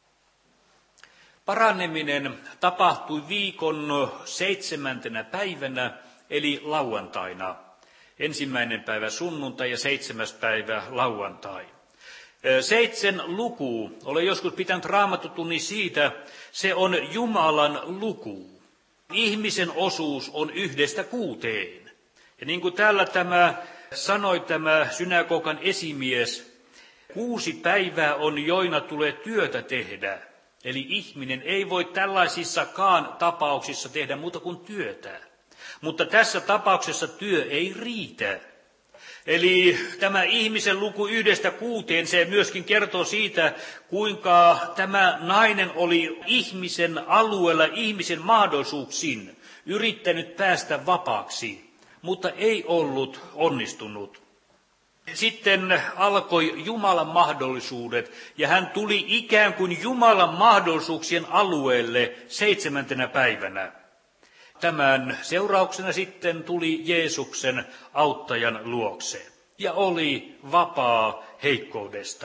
Paraneminen tapahtui viikon seitsemäntenä päivänä, eli lauantaina. Ensimmäinen päivä sunnuntai ja seitsemäs päivä lauantai. Seitsemän luku, olen joskus pitänyt raamattutunnin siitä, se on Jumalan luku. Ihmisen osuus on yhdestä kuuteen. Ja niin kuin täällä tämä sanoi tämä synagogan esimies, kuusi päivää on, joina tulee työtä tehdä. Eli ihminen ei voi tällaisissakaan tapauksissa tehdä muuta kuin työtä. Mutta tässä tapauksessa työ ei riitä. Eli tämä ihmisen luku yhdestä kuuteen, se myöskin kertoo siitä, kuinka tämä nainen oli ihmisen alueella, ihmisen mahdollisuuksin yrittänyt päästä vapaaksi, mutta ei ollut onnistunut. Sitten alkoi Jumalan mahdollisuudet, ja hän tuli ikään kuin Jumalan mahdollisuuksien alueelle seitsemäntenä päivänä. Tämän seurauksena sitten tuli Jeesuksen auttajan luokse, ja oli vapaa heikkoudesta.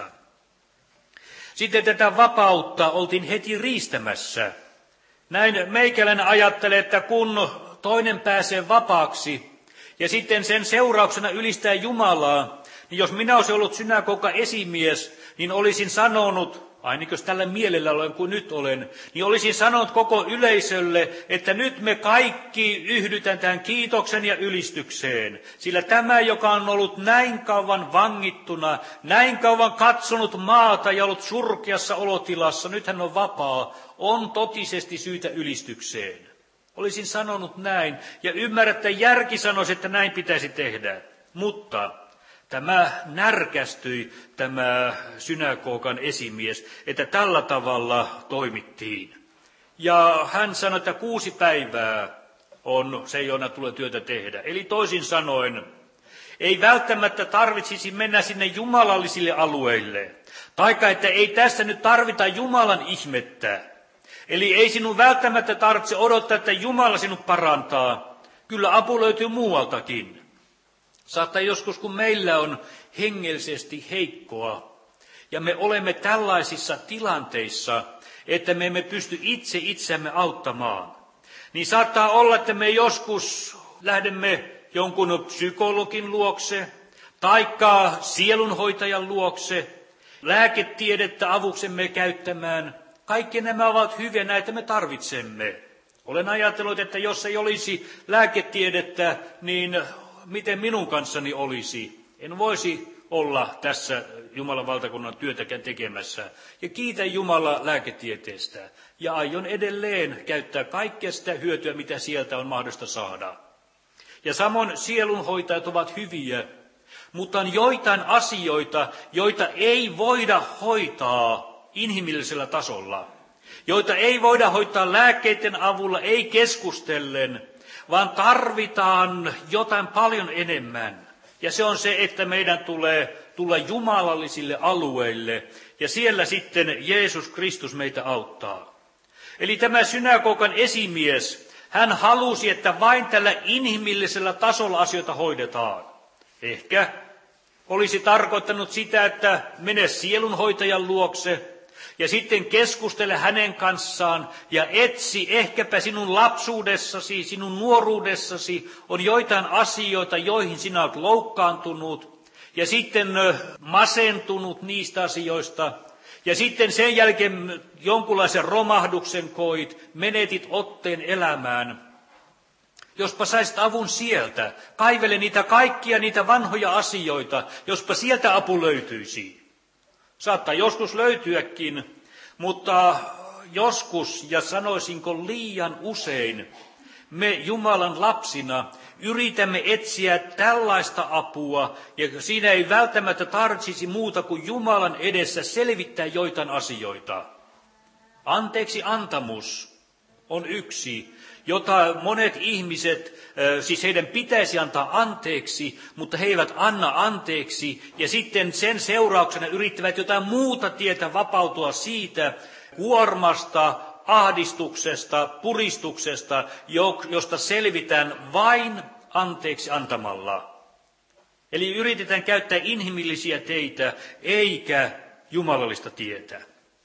Sitten tätä vapautta oltiin heti riistämässä. Näin meikäläinen ajattelee, että kun toinen pääsee vapaaksi, ja sitten sen seurauksena ylistää Jumalaa, niin jos minä olisin ollut synagogan esimies, niin olisin sanonut, ainakin jos tällä mielellä olen kuin nyt olen, niin olisin sanonut koko yleisölle, että nyt me kaikki yhdytään tähän kiitoksen ja ylistykseen. Sillä tämä, joka on ollut näin kauan vangittuna, näin kauan katsonut maata ja ollut surkeassa olotilassa, nyt hän on vapaa, on totisesti syytä ylistykseen. Olisin sanonut näin, ja ymmärrän, että järki sanoisi, että näin pitäisi tehdä. Mutta tämä närkästyi, tämä synagogan esimies, että tällä tavalla toimittiin. Ja hän sanoi, että kuusi päivää on se, jona tulee työtä tehdä. Eli toisin sanoen, ei välttämättä tarvitsisi mennä sinne jumalallisille alueille. Taikka, että ei tässä nyt tarvita Jumalan ihmettä. Eli ei sinun välttämättä tarvitse odottaa, että Jumala sinut parantaa. Kyllä apu löytyy muualtakin. Saattaa joskus, kun meillä on hengellisesti heikkoa, ja me olemme tällaisissa tilanteissa, että me emme pysty itse itseämme auttamaan, niin saattaa olla, että me joskus lähdemme jonkun psykologin luokse, taikka sielunhoitajan luokse, lääketiedettä avuksemme käyttämään. Kaikki nämä ovat hyviä, näitä me tarvitsemme. Olen ajatellut, että jos ei olisi lääketiedettä, niin miten minun kanssani olisi? En voisi olla tässä Jumalan valtakunnan työtäkään tekemässä. Ja kiitän Jumalaa lääketieteestä. Ja aion edelleen käyttää kaikkea sitä hyötyä, mitä sieltä on mahdollista saada. Ja samoin sielunhoitajat ovat hyviä, mutta on joitain asioita, joita ei voida hoitaa inhimillisellä tasolla. Joita ei voida hoitaa lääkkeiden avulla, ei keskustellen, vaan tarvitaan jotain paljon enemmän. Ja se on se, että meidän tulee tulla jumalallisille alueille, ja siellä sitten Jeesus Kristus meitä auttaa. Eli tämä synagogan esimies, hän halusi, että vain tällä inhimillisellä tasolla asioita hoidetaan. Ehkä olisi tarkoittanut sitä, että mene sielunhoitajan luokse, ja sitten keskustele hänen kanssaan ja etsi ehkäpä sinun lapsuudessasi, sinun nuoruudessasi on joitain asioita, joihin sinä olet loukkaantunut ja sitten masentunut niistä asioista. Ja sitten sen jälkeen jonkunlaisen romahduksen koit, menetit otteen elämään. Jospa saisit avun sieltä, kaivele niitä kaikkia niitä vanhoja asioita, jospa sieltä apu löytyisi. Saattaa joskus löytyäkin, mutta joskus, ja sanoisinko liian usein, me Jumalan lapsina yritämme etsiä tällaista apua, ja siinä ei välttämättä tarvitsisi muuta kuin Jumalan edessä selvittää joitain asioita. Anteeksi antamus on yksi, jota monet ihmiset, siis heidän pitäisi antaa anteeksi, mutta he eivät anna anteeksi, ja sitten sen seurauksena yrittävät jotain muuta tietä vapautua siitä kuormasta, ahdistuksesta, puristuksesta, josta selvitään vain anteeksi antamalla. Eli yritetään käyttää inhimillisiä teitä, eikä jumalallista tietä.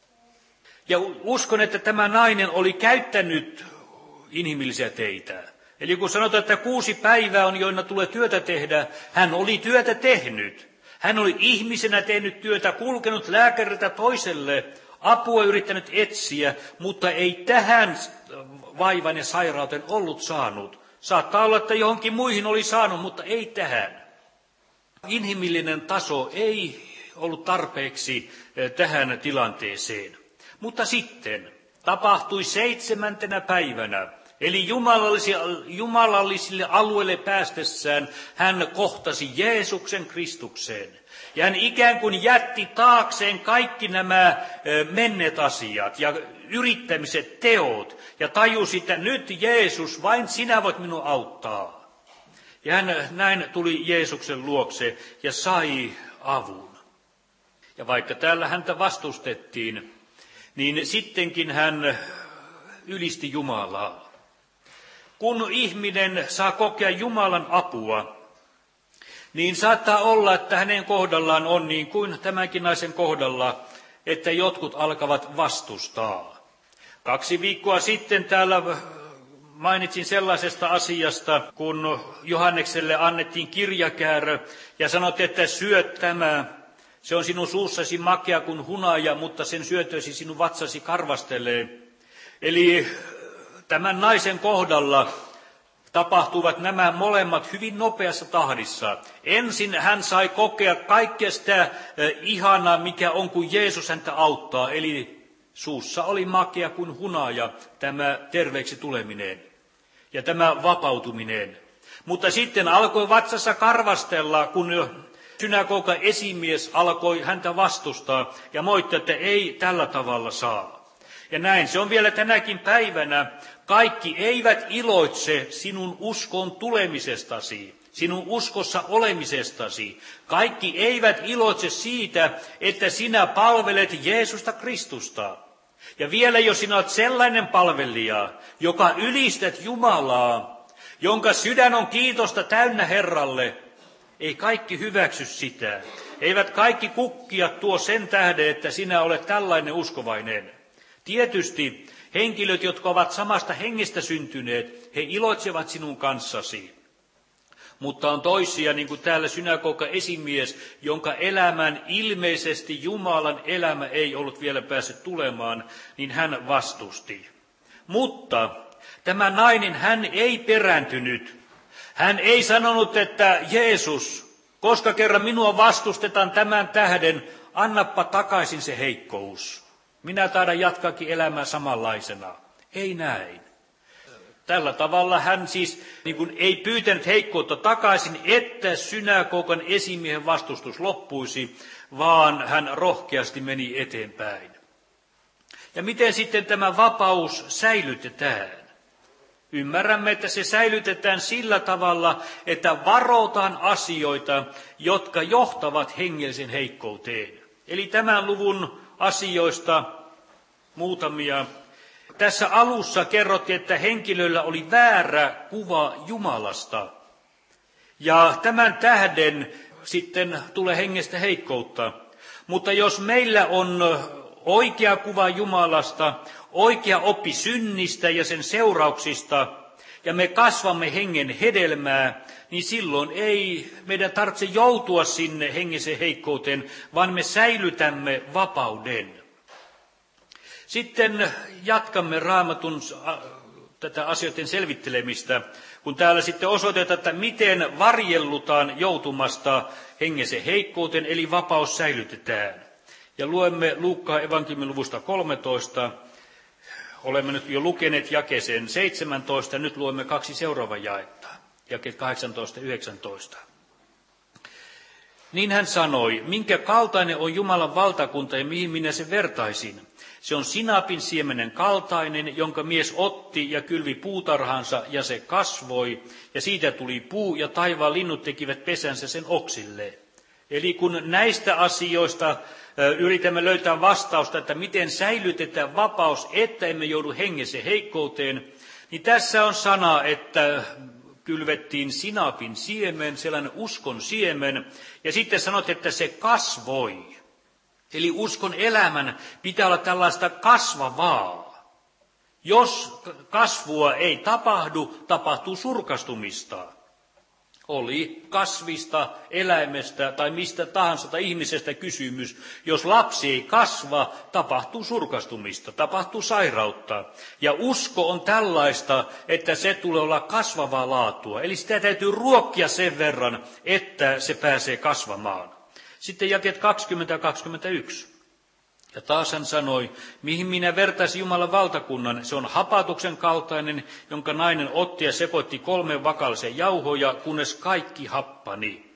Ja uskon, että tämä nainen oli käyttänyt inhimillisiä teitä. Eli kun sanotaan, että kuusi päivää on, joina tulee työtä tehdä, hän oli työtä tehnyt. Hän oli ihmisenä tehnyt työtä, kulkenut lääkäriltä toiselle, apua yrittänyt etsiä, mutta ei tähän vaivan ja sairauteen ollut saanut. Saattaa olla, että johonkin muihin oli saanut, mutta ei tähän. Inhimillinen taso ei ollut tarpeeksi tähän tilanteeseen. Mutta sitten tapahtui seitsemäntenä päivänä, eli jumalallisille, jumalallisille alueille päästessään hän kohtasi Jeesuksen Kristuksen. Ja hän ikään kuin jätti taakseen kaikki nämä menneet asiat ja yrittämiset teot ja tajusi, että nyt Jeesus, vain sinä voit minua auttaa. Ja hän näin tuli Jeesuksen luokse ja sai avun. Ja vaikka täällä häntä vastustettiin, niin sittenkin hän ylisti Jumalaa. Kun ihminen saa kokea Jumalan apua, niin saattaa olla, että hänen kohdallaan on niin kuin tämänkin naisen kohdalla, että jotkut alkavat vastustaa. Kaksi viikkoa sitten täällä mainitsin sellaisesta asiasta, kun Johannekselle annettiin kirjakäärö ja sanottiin, että syöt tämä. Se on sinun suussasi makea kuin hunaja, mutta sen syötösi sinun vatsasi karvastelee. Eli tämän naisen kohdalla tapahtuvat nämä molemmat hyvin nopeassa tahdissa. Ensin hän sai kokea kaikkea sitä ihanaa, mikä on, kun Jeesus häntä auttaa. Eli suussa oli makea kuin hunaja tämä terveeksi tuleminen ja tämä vapautuminen. Mutta sitten alkoi vatsassa karvastella, kun synagogan esimies alkoi häntä vastustaa ja moittaa, että ei tällä tavalla saa. Ja näin se on vielä tänäkin päivänä. Kaikki eivät iloitse sinun uskon tulemisestasi, sinun uskossa olemisestasi. Kaikki eivät iloitse siitä, että sinä palvelet Jeesusta Kristusta. Ja vielä jos sinä olet sellainen palvelija, joka ylistät Jumalaa, jonka sydän on kiitosta täynnä Herralle, ei kaikki hyväksy sitä. Eivät kaikki kukkijat tuo sen tähden, että sinä olet tällainen uskovainen. Tietysti henkilöt, jotka ovat samasta hengestä syntyneet, he iloitsevat sinun kanssasi. Mutta on toisia, niin kuin täällä synagogan esimies, jonka elämään ilmeisesti Jumalan elämä ei ollut vielä päässyt tulemaan, niin hän vastusti. Mutta tämä nainen, hän ei perääntynyt. Hän ei sanonut, että Jeesus, koska kerran minua vastustetaan tämän tähden, annappa takaisin se heikkous. Minä taidan jatkaakin elämää samanlaisena. Ei näin. Tällä tavalla hän siis niin kuin ei pyytänyt heikkoutta takaisin, että synagogan esimiehen vastustus loppuisi, vaan hän rohkeasti meni eteenpäin. Ja miten sitten tämä vapaus säilytetään? Ymmärrämme, että se säilytetään sillä tavalla, että varotaan asioita, jotka johtavat hengellisen heikkouteen. Eli tämän luvun asioista muutamia. Tässä alussa kerrottiin, että henkilöllä oli väärä kuva Jumalasta. Ja tämän tähden sitten tulee hengestä heikkoutta. Mutta jos meillä on oikea kuva Jumalasta, oikea oppi synnistä ja sen seurauksista, ja me kasvamme hengen hedelmää, niin silloin ei meidän tarvitse joutua sinne hengisen heikkouteen, vaan me säilytämme vapauden. Sitten jatkamme Raamatun tätä asioiden selvittelemistä, kun täällä sitten osoitetaan, että miten varjellutaan joutumasta hengisen heikkouteen, eli vapaus säilytetään. Ja luemme Luukkaan evankeliumin luvusta kolmetoista. Olemme nyt jo lukeneet jakeeseen seitsemäntoista, ja nyt luemme kaksi seuraavaa jaetta, jakeet kahdeksantoista ja yhdeksäntoista. Niin hän sanoi, minkä kaltainen on Jumalan valtakunta ja mihin minä sen vertaisin. Se on sinapin siemenen kaltainen, jonka mies otti ja kylvi puutarhansa ja se kasvoi, ja siitä tuli puu ja taivaan linnut tekivät pesänsä sen oksille. Eli kun näistä asioista yritämme löytää vastausta, että miten säilytetään vapaus, että emme joudu hengessä heikkouteen, niin tässä on sana, että kylvettiin sinapin siemen, sellainen uskon siemen, ja sitten sanot, että se kasvoi. Eli uskon elämän pitää olla tällaista kasvavaa. Jos kasvua ei tapahdu, tapahtuu surkastumista. Oli kasvista, eläimestä tai mistä tahansa tai ihmisestä kysymys. Jos lapsi ei kasva, tapahtuu surkastumista, tapahtuu sairautta. Ja usko on tällaista, että se tulee olla kasvavaa laatua. Eli sitä täytyy ruokkia sen verran, että se pääsee kasvamaan. Sitten jakeet kaksikymmentä ja kaksikymmentäyksi. Ja taas hän sanoi, mihin minä vertaisin Jumalan valtakunnan, se on hapatuksen kaltainen, jonka nainen otti ja sekoitti kolmeen vakaalliseen jauhoja, kunnes kaikki happani.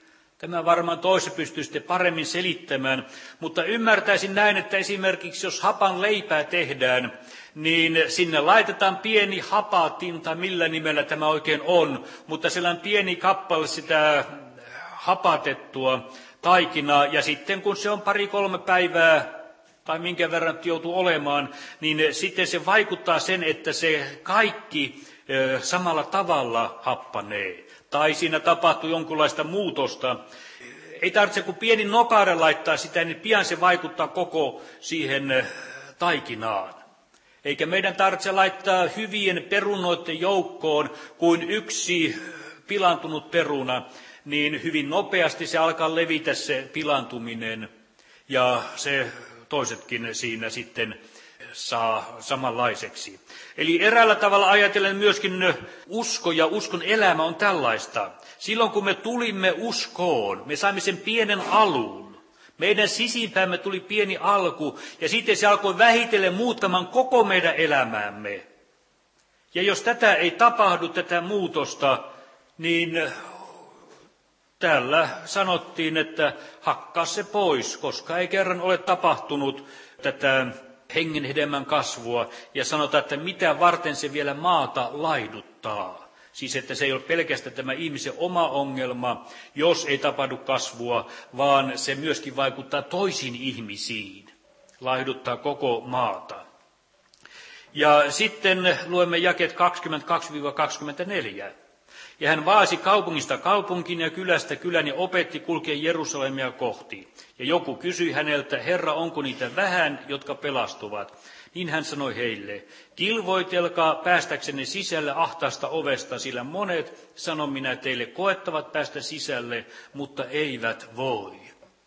Tämä varmaan toisi pystyy sitten paremmin selittämään, mutta ymmärtäisin näin, että esimerkiksi jos hapan leipää tehdään, niin sinne laitetaan pieni hapatin, tai millä nimellä tämä oikein on, mutta sellainen pieni kappale sitä hapatettua taikinaa, ja sitten kun se on pari-kolme päivää, tai minkä verran joutuu olemaan, niin sitten se vaikuttaa sen, että se kaikki samalla tavalla happanee. Tai siinä tapahtuu jonkunlaista muutosta. Ei tarvitse kuin pieni nokare laittaa sitä, niin pian se vaikuttaa koko siihen taikinaan. Eikä meidän tarvitse laittaa hyvien perunoiden joukkoon kuin yksi pilaantunut peruna, niin hyvin nopeasti se alkaa levitä se pilaantuminen ja se toisetkin siinä sitten saa samanlaiseksi. Eli eräällä tavalla ajatellen myöskin usko ja uskon elämä on tällaista. Silloin kun me tulimme uskoon, me saimme sen pienen alun. Meidän sisimpäämme tuli pieni alku ja sitten se alkoi vähitellen muuttamaan koko meidän elämäämme. Ja jos tätä ei tapahdu, tätä muutosta, niin täällä sanottiin, että hakkaa se pois, koska ei kerran ole tapahtunut tätä hengen hedelmän kasvua. Ja sanotaan, että mitä varten se vielä maata laiduttaa. Siis että se ei ole pelkästään tämä ihmisen oma ongelma, jos ei tapahdu kasvua, vaan se myöskin vaikuttaa toisiin ihmisiin. Laiduttaa koko maata. Ja sitten luemme jakeet kaksikymmentäkaksi kaksikymmentäneljä. Ja hän vaasi kaupungista kaupunkiin ja kylästä kylän ja opetti kulkea Jerusalemia kohti. Ja joku kysyi häneltä, Herra, onko niitä vähän, jotka pelastuvat? Niin hän sanoi heille, kilvoitelkaa päästäksenne sisälle ahtaasta ovesta, sillä monet, sanon minä teille, koettavat päästä sisälle, mutta eivät voi.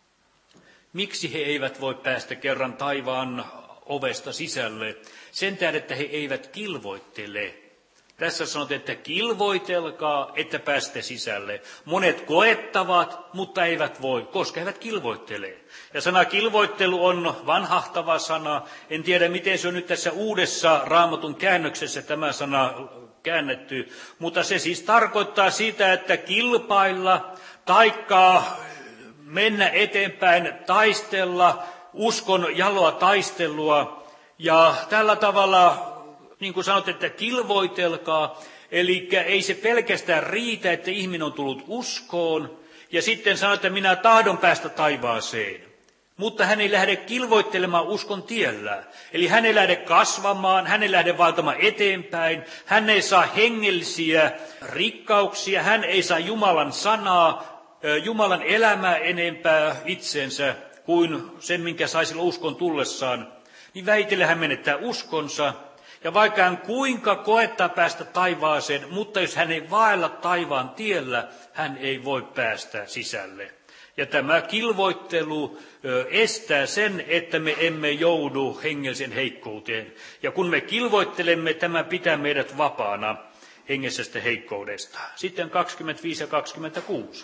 Miksi he eivät voi päästä kerran taivaan ovesta sisälle? Sen tähden, että he eivät kilvoittele. Tässä sanotaan, että kilvoitelkaa, että pääste sisälle. Monet koettavat, mutta eivät voi, koska eivät kilvoittele. Ja sana kilvoittelu on vanhahtava sana. En tiedä, miten se on nyt tässä uudessa Raamatun käännöksessä tämä sana käännetty. Mutta se siis tarkoittaa sitä, että kilpailla, taikka mennä eteenpäin, taistella, uskon jaloa taistelua. Ja tällä tavalla, niin kuin sanot, että kilvoitelkaa, eli ei se pelkästään riitä, että ihminen on tullut uskoon, ja sitten sanoo, että minä tahdon päästä taivaaseen. Mutta hän ei lähde kilvoittelemaan uskon tiellä. Eli hän ei lähde kasvamaan, hän ei lähde valtamaan eteenpäin, hän ei saa hengellisiä rikkauksia, hän ei saa Jumalan sanaa, Jumalan elämää enempää itsensä kuin sen, minkä sai silloin uskon tullessaan. Niin väitellen hän menettää uskonsa. Ja vaikka hän kuinka koettaa päästä taivaaseen, mutta jos hän ei vaella taivaan tiellä, hän ei voi päästä sisälle. Ja tämä kilvoittelu estää sen, että me emme joudu hengellisen heikkouteen. Ja kun me kilvoittelemme, tämä pitää meidät vapaana hengellisestä heikkoudesta. Sitten kaksikymmentäviisi ja kaksikymmentäkuusi.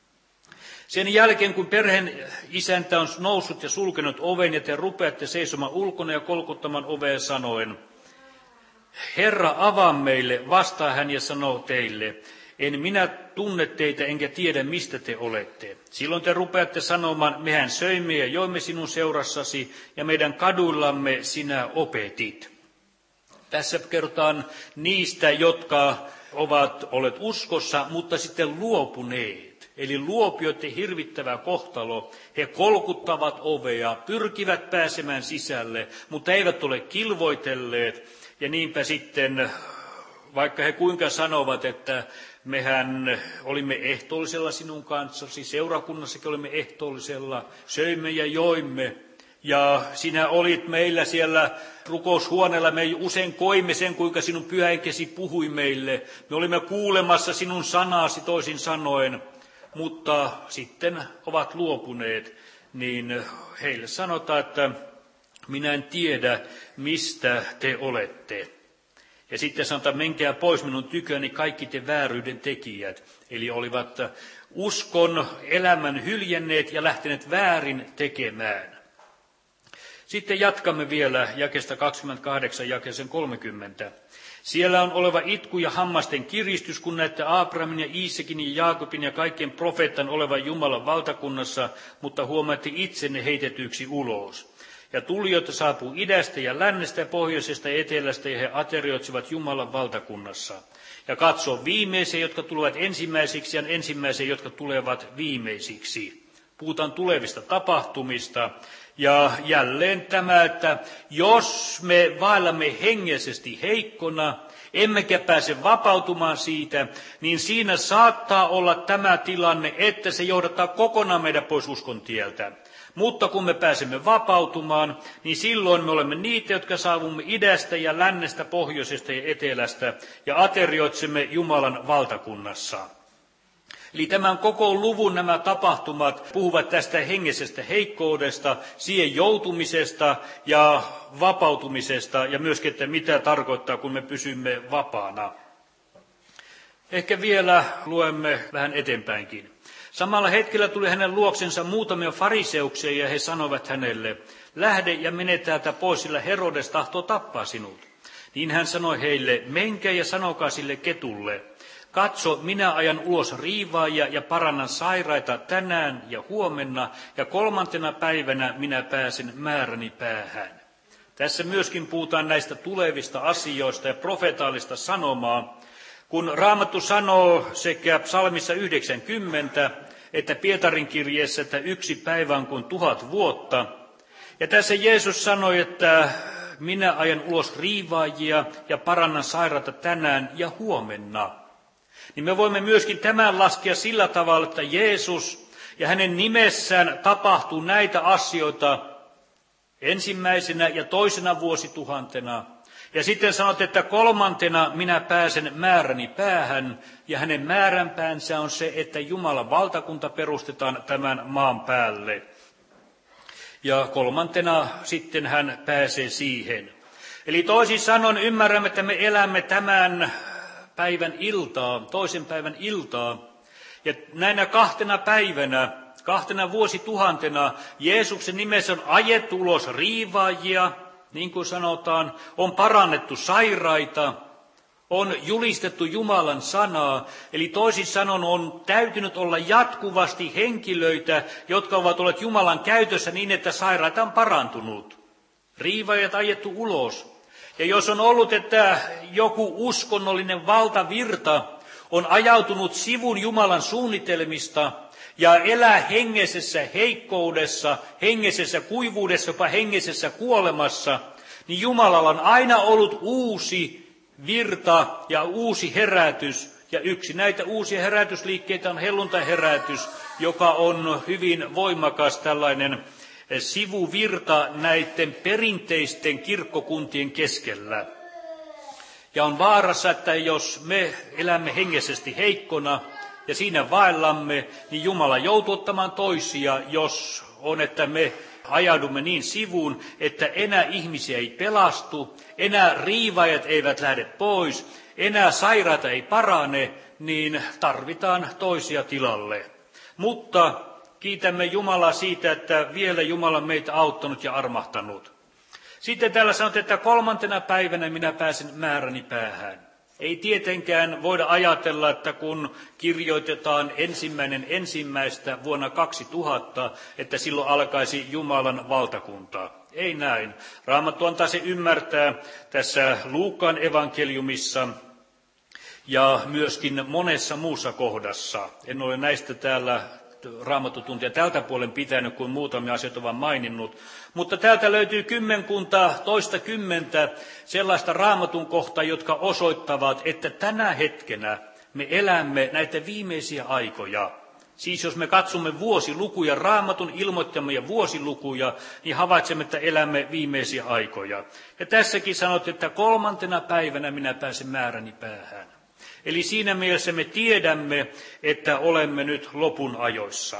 Sen jälkeen, kun perheen isäntä on noussut ja sulkenut oven, ja te rupeatte seisomaan ulkona ja kolkuttamaan oveen sanoen, Herra, avaa meille, vastaa hän ja sanoo teille, en minä tunne teitä enkä tiedä, mistä te olette. Silloin te rupeatte sanomaan, mehän söimme ja joimme sinun seurassasi, ja meidän kaduillamme sinä opetit. Tässä kerrotaan niistä, jotka ovat olleet uskossa, mutta sitten luopuneet. Eli luopioiden hirvittävä kohtalo, he kolkuttavat ovea, pyrkivät pääsemään sisälle, mutta eivät ole kilvoitelleet. Ja niinpä sitten, vaikka he kuinka sanovat, että mehän olimme ehtoollisella sinun kanssasi, seurakunnassakin olimme ehtoollisella, söimme ja joimme, ja sinä olit meillä siellä rukoushuoneella, me usein koimme sen, kuinka sinun pyhä henkesi puhui meille. Me olimme kuulemassa sinun sanasi toisin sanoen, mutta sitten ovat luopuneet, niin heille sanotaan, että minä en tiedä, mistä te olette. Ja sitten sanotaan, menkää pois minun tyköni kaikki te vääryyden tekijät. Eli olivat uskon elämän hyljänneet ja lähteneet väärin tekemään. Sitten jatkamme vielä jakesta kaksikymmentäkahdeksan jakeeseen kolmekymmentä. Siellä on oleva itku ja hammasten kiristys, kun näette Abrahamin ja Iisakin ja Jaakobin ja kaikkien profeetan olevan Jumalan valtakunnassa, mutta huomaatte itsenne heitetyksi ulos. Ja tulijoita saapuu idästä ja lännestä ja pohjoisesta ja etelästä, ja he aterioitsivat Jumalan valtakunnassa. Ja katso viimeisiä, jotka tulevat ensimmäisiksi, ja ensimmäisiä, jotka tulevat viimeisiksi. Puhutaan tulevista tapahtumista. Ja jälleen tämä, että jos me vaellamme hengellisesti heikkona, emmekä pääse vapautumaan siitä, niin siinä saattaa olla tämä tilanne, että se johdattaa kokonaan meidän pois uskon tieltä. Mutta kun me pääsemme vapautumaan, niin silloin me olemme niitä, jotka saavumme idästä ja lännestä, pohjoisesta ja etelästä ja aterioitsemme Jumalan valtakunnassa. Eli tämän koko luvun nämä tapahtumat puhuvat tästä hengellisestä heikkoudesta, siihen joutumisesta ja vapautumisesta ja myöskin, että mitä tarkoittaa, kun me pysymme vapaana. Ehkä vielä luemme vähän eteenpäinkin. Samalla hetkellä tuli hänen luoksensa muutamia fariseuksia ja he sanoivat hänelle, lähde ja mene täältä pois, sillä Herodes tahtoo tappaa sinut. Niin hän sanoi heille, menkää ja sanokaa sille ketulle. Katso, minä ajan ulos riivaajia ja parannan sairaita tänään ja huomenna, ja kolmantena päivänä minä pääsen määräni päähän. Tässä myöskin puhutaan näistä tulevista asioista ja profetaalista sanomaa, kun Raamattu sanoo sekä psalmissa yhdeksänkymmentä, että Pietarin kirjeessä, että yksi päivä on kuin tuhat vuotta. Ja tässä Jeesus sanoi, että minä ajan ulos riivaajia ja parannan sairaita tänään ja huomenna. Niin me voimme myöskin tämän laskea sillä tavalla, että Jeesus ja hänen nimessään tapahtuu näitä asioita ensimmäisenä ja toisena vuosituhantena. Ja sitten sanot, että kolmantena minä pääsen määräni päähän, ja hänen määränpäänsä on se, että Jumalan valtakunta perustetaan tämän maan päälle. Ja kolmantena sitten hän pääsee siihen. Eli toisin sanoen ymmärrämme, että me elämme tämän päivän iltaa, toisen päivän iltaa. Ja näinä kahtena päivänä, kahtena vuosituhantena Jeesuksen nimessä on ajettu ulos riivaajia, niin kuin sanotaan, on parannettu sairaita, on julistettu Jumalan sanaa. Eli toisin sanoen on täytynyt olla jatkuvasti henkilöitä, jotka ovat olleet Jumalan käytössä niin, että sairaita on parantunut. Riivaajat ajettu ulos. Ja jos on ollut, että joku uskonnollinen valtavirta on ajautunut sivun Jumalan suunnitelmista ja elää hengellisessä heikkoudessa, hengellisessä kuivuudessa, jopa hengellisessä kuolemassa, niin Jumalalla on aina ollut uusi virta ja uusi herätys. Ja yksi näitä uusia herätysliikkeitä on helluntaiherätys, joka on hyvin voimakas tällainen sivuvirta näiden perinteisten kirkkokuntien keskellä. Ja on vaarassa, että jos me elämme hengellisesti heikkona ja siinä vaellamme, niin Jumala joutuu ottamaan toisia, jos on, että me ajaudumme niin sivuun, että enää ihmisiä ei pelastu, enää riivaajat eivät lähde pois, enää sairaita ei parane, niin tarvitaan toisia tilalle. Mutta kiitämme Jumalaa siitä, että vielä Jumala on meitä auttanut ja armahtanut. Sitten täällä sanotaan, että kolmantena päivänä minä pääsen määräni päähän. Ei tietenkään voida ajatella, että kun kirjoitetaan ensimmäinen ensimmäistä vuonna kaksituhatta, että silloin alkaisi Jumalan valtakunta. Ei näin. Raamattu antaa se ymmärtää tässä Luukan evankeliumissa ja myöskin monessa muussa kohdassa. En ole näistä täällä raamattutuntia tältä puolen pitänyt, kun muutamia asioita vaan maininnut. Mutta täältä löytyy kymmenkunta, toista kymmentä sellaista raamatun kohtaa, jotka osoittavat, että tänä hetkenä me elämme näitä viimeisiä aikoja. Siis jos me katsomme vuosilukuja, raamatun ilmoittamia vuosilukuja, niin havaitsemme, että elämme viimeisiä aikoja. Ja tässäkin sanot, että kolmantena päivänä minä pääsen määräni päähän. Eli siinä mielessä me tiedämme, että olemme nyt lopun ajoissa.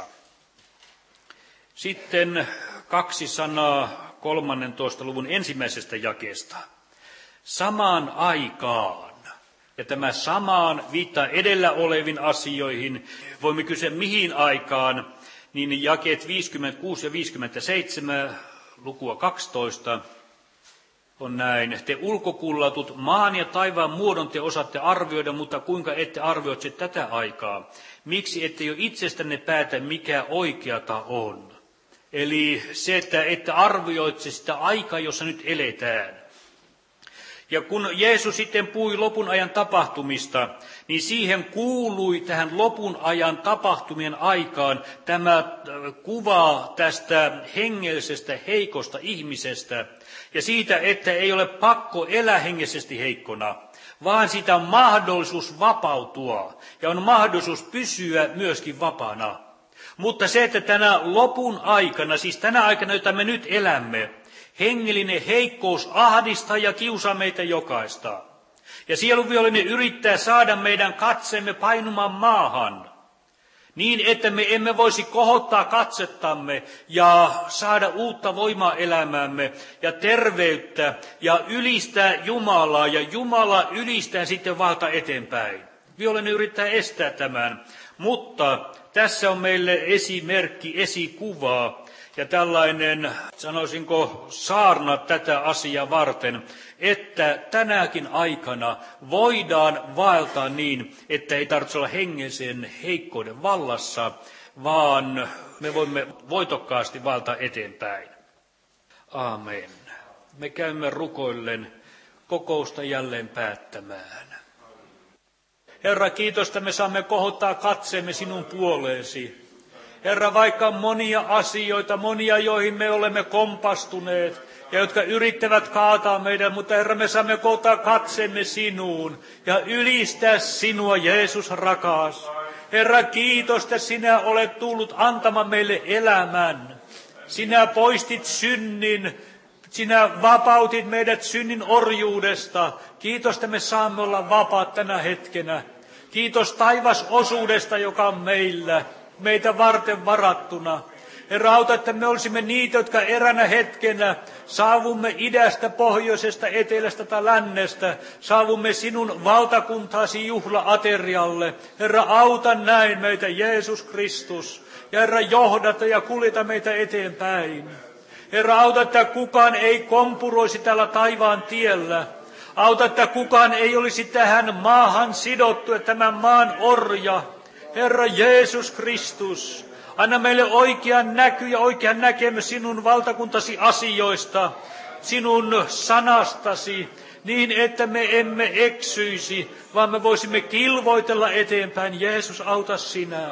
Sitten kaksi sanaa kolmannentoista luvun ensimmäisestä jakeesta. Samaan aikaan, ja tämä samaan viittaa edellä oleviin asioihin, voimme kysyä mihin aikaan, niin jakeet viisikymmentäkuusi ja viisikymmentäseitsemän lukua kaksitoista, on näin. Te ulkokullatut, maan ja taivaan muodon te osaatte arvioida, mutta kuinka ette arvioitse tätä aikaa? Miksi ette jo itsestänne päätä, mikä oikeata on? Eli se, että ette arvioitse sitä aikaa, jossa nyt eletään. Ja kun Jeesus sitten puhui lopun ajan tapahtumista, niin siihen kuului tähän lopun ajan tapahtumien aikaan tämä kuva tästä hengellisestä heikosta ihmisestä ja siitä, että ei ole pakko elää hengellisesti heikkona, vaan siitä on mahdollisuus vapautua ja on mahdollisuus pysyä myöskin vapaana. Mutta se, että tänä lopun aikana, siis tänä aikana, jota me nyt elämme, hengellinen heikkous ahdistaa ja kiusaa meitä jokaista. Ja sielunvihollinen yrittää saada meidän katseemme painumaan maahan, niin että me emme voisi kohottaa katsettamme ja saada uutta voimaa elämäämme ja terveyttä ja ylistää Jumalaa ja Jumala ylistää sitten valta eteenpäin. Vihollinen yrittää estää tämän, mutta tässä on meille esimerkki, esikuvaa. Ja tällainen, sanoisinko, saarna tätä asiaa varten, että tänäkin aikana voidaan vaeltaa niin, että ei tarvitse olla hengellisen heikkouden vallassa, vaan me voimme voitokkaasti vaeltaa eteenpäin. Aamen. Me käymme rukoillen kokousta jälleen päättämään. Herra, kiitos, että me saamme kohottaa katseemme sinun puoleesi. Herra, vaikka on monia asioita, monia, joihin me olemme kompastuneet ja jotka yrittävät kaataa meidän, mutta Herra, me saamme kohottaa katseemme sinuun ja ylistää sinua, Jeesus rakas. Herra, kiitos, että sinä olet tullut antamaan meille elämän. Sinä poistit synnin, sinä vapautit meidät synnin orjuudesta. Kiitos, että me saamme olla vapaat tänä hetkenä. Kiitos taivasosuudesta, joka on meillä, meitä varten varattuna. Herra, auta, että me olisimme niitä, jotka eränä hetkenä saavumme idästä, pohjoisesta, etelästä tai lännestä. Saavumme sinun valtakuntaasi juhla-aterialle. Herra, auta näin meitä, Jeesus Kristus. Ja Herra, johdata ja kuljeta meitä eteenpäin. Herra, auta, että kukaan ei kompuroisi tällä taivaan tiellä. Auta, että kukaan ei olisi tähän maahan sidottu ja tämän maan orja. Herra Jeesus Kristus, anna meille oikean näky ja oikean näkemys sinun valtakuntasi asioista, sinun sanastasi, niin että me emme eksyisi, vaan me voisimme kilvoitella eteenpäin. Jeesus, auta sinä.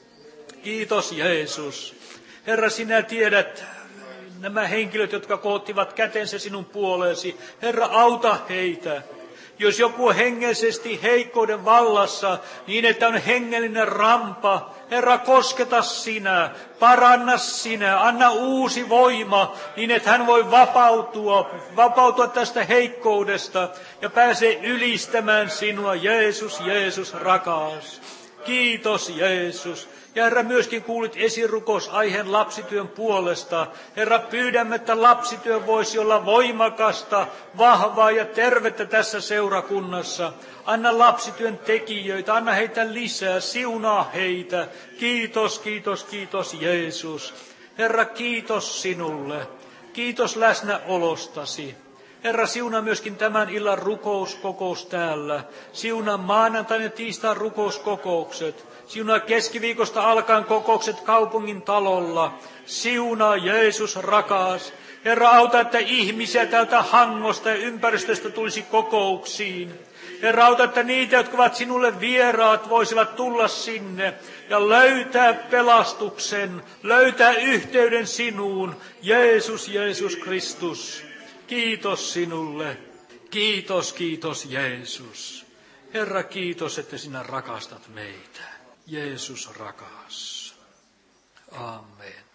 Kiitos Jeesus. Herra, sinä tiedät nämä henkilöt, jotka koottivat kätensä sinun puoleesi. Herra, auta heitä. Jos joku on hengellisesti heikkouden vallassa, niin että on hengellinen rampa, Herra, kosketa sinä, paranna sinä, anna uusi voima, niin että hän voi vapautua, vapautua tästä heikkoudesta ja pääsee ylistämään sinua, Jeesus, Jeesus, rakas. Kiitos, Jeesus. Ja Herra, myöskin kuulit esirukousaiheen lapsityön puolesta. Herra, pyydämme, että lapsityö voisi olla voimakasta, vahvaa ja tervettä tässä seurakunnassa. Anna lapsityön tekijöitä, anna heitä lisää, siunaa heitä. Kiitos, kiitos, kiitos Jeesus. Herra, kiitos sinulle. Kiitos läsnäolostasi. Herra, siunaa myöskin tämän illan rukouskokous täällä. Siunaa maanantain ja tiistain rukouskokoukset. Siunaa keskiviikosta alkaen kokoukset kaupungin talolla. Siunaa Jeesus rakas. Herra, auta, että ihmisiä täältä Hangosta ja ympäristöstä tulisi kokouksiin. Herra, auta, että niitä, jotka ovat sinulle vieraat, voisivat tulla sinne ja löytää pelastuksen, löytää yhteyden sinuun. Jeesus, Jeesus Kristus. Kiitos sinulle. Kiitos, kiitos Jeesus. Herra, kiitos, että sinä rakastat meitä. Jeesus rakas. Amen.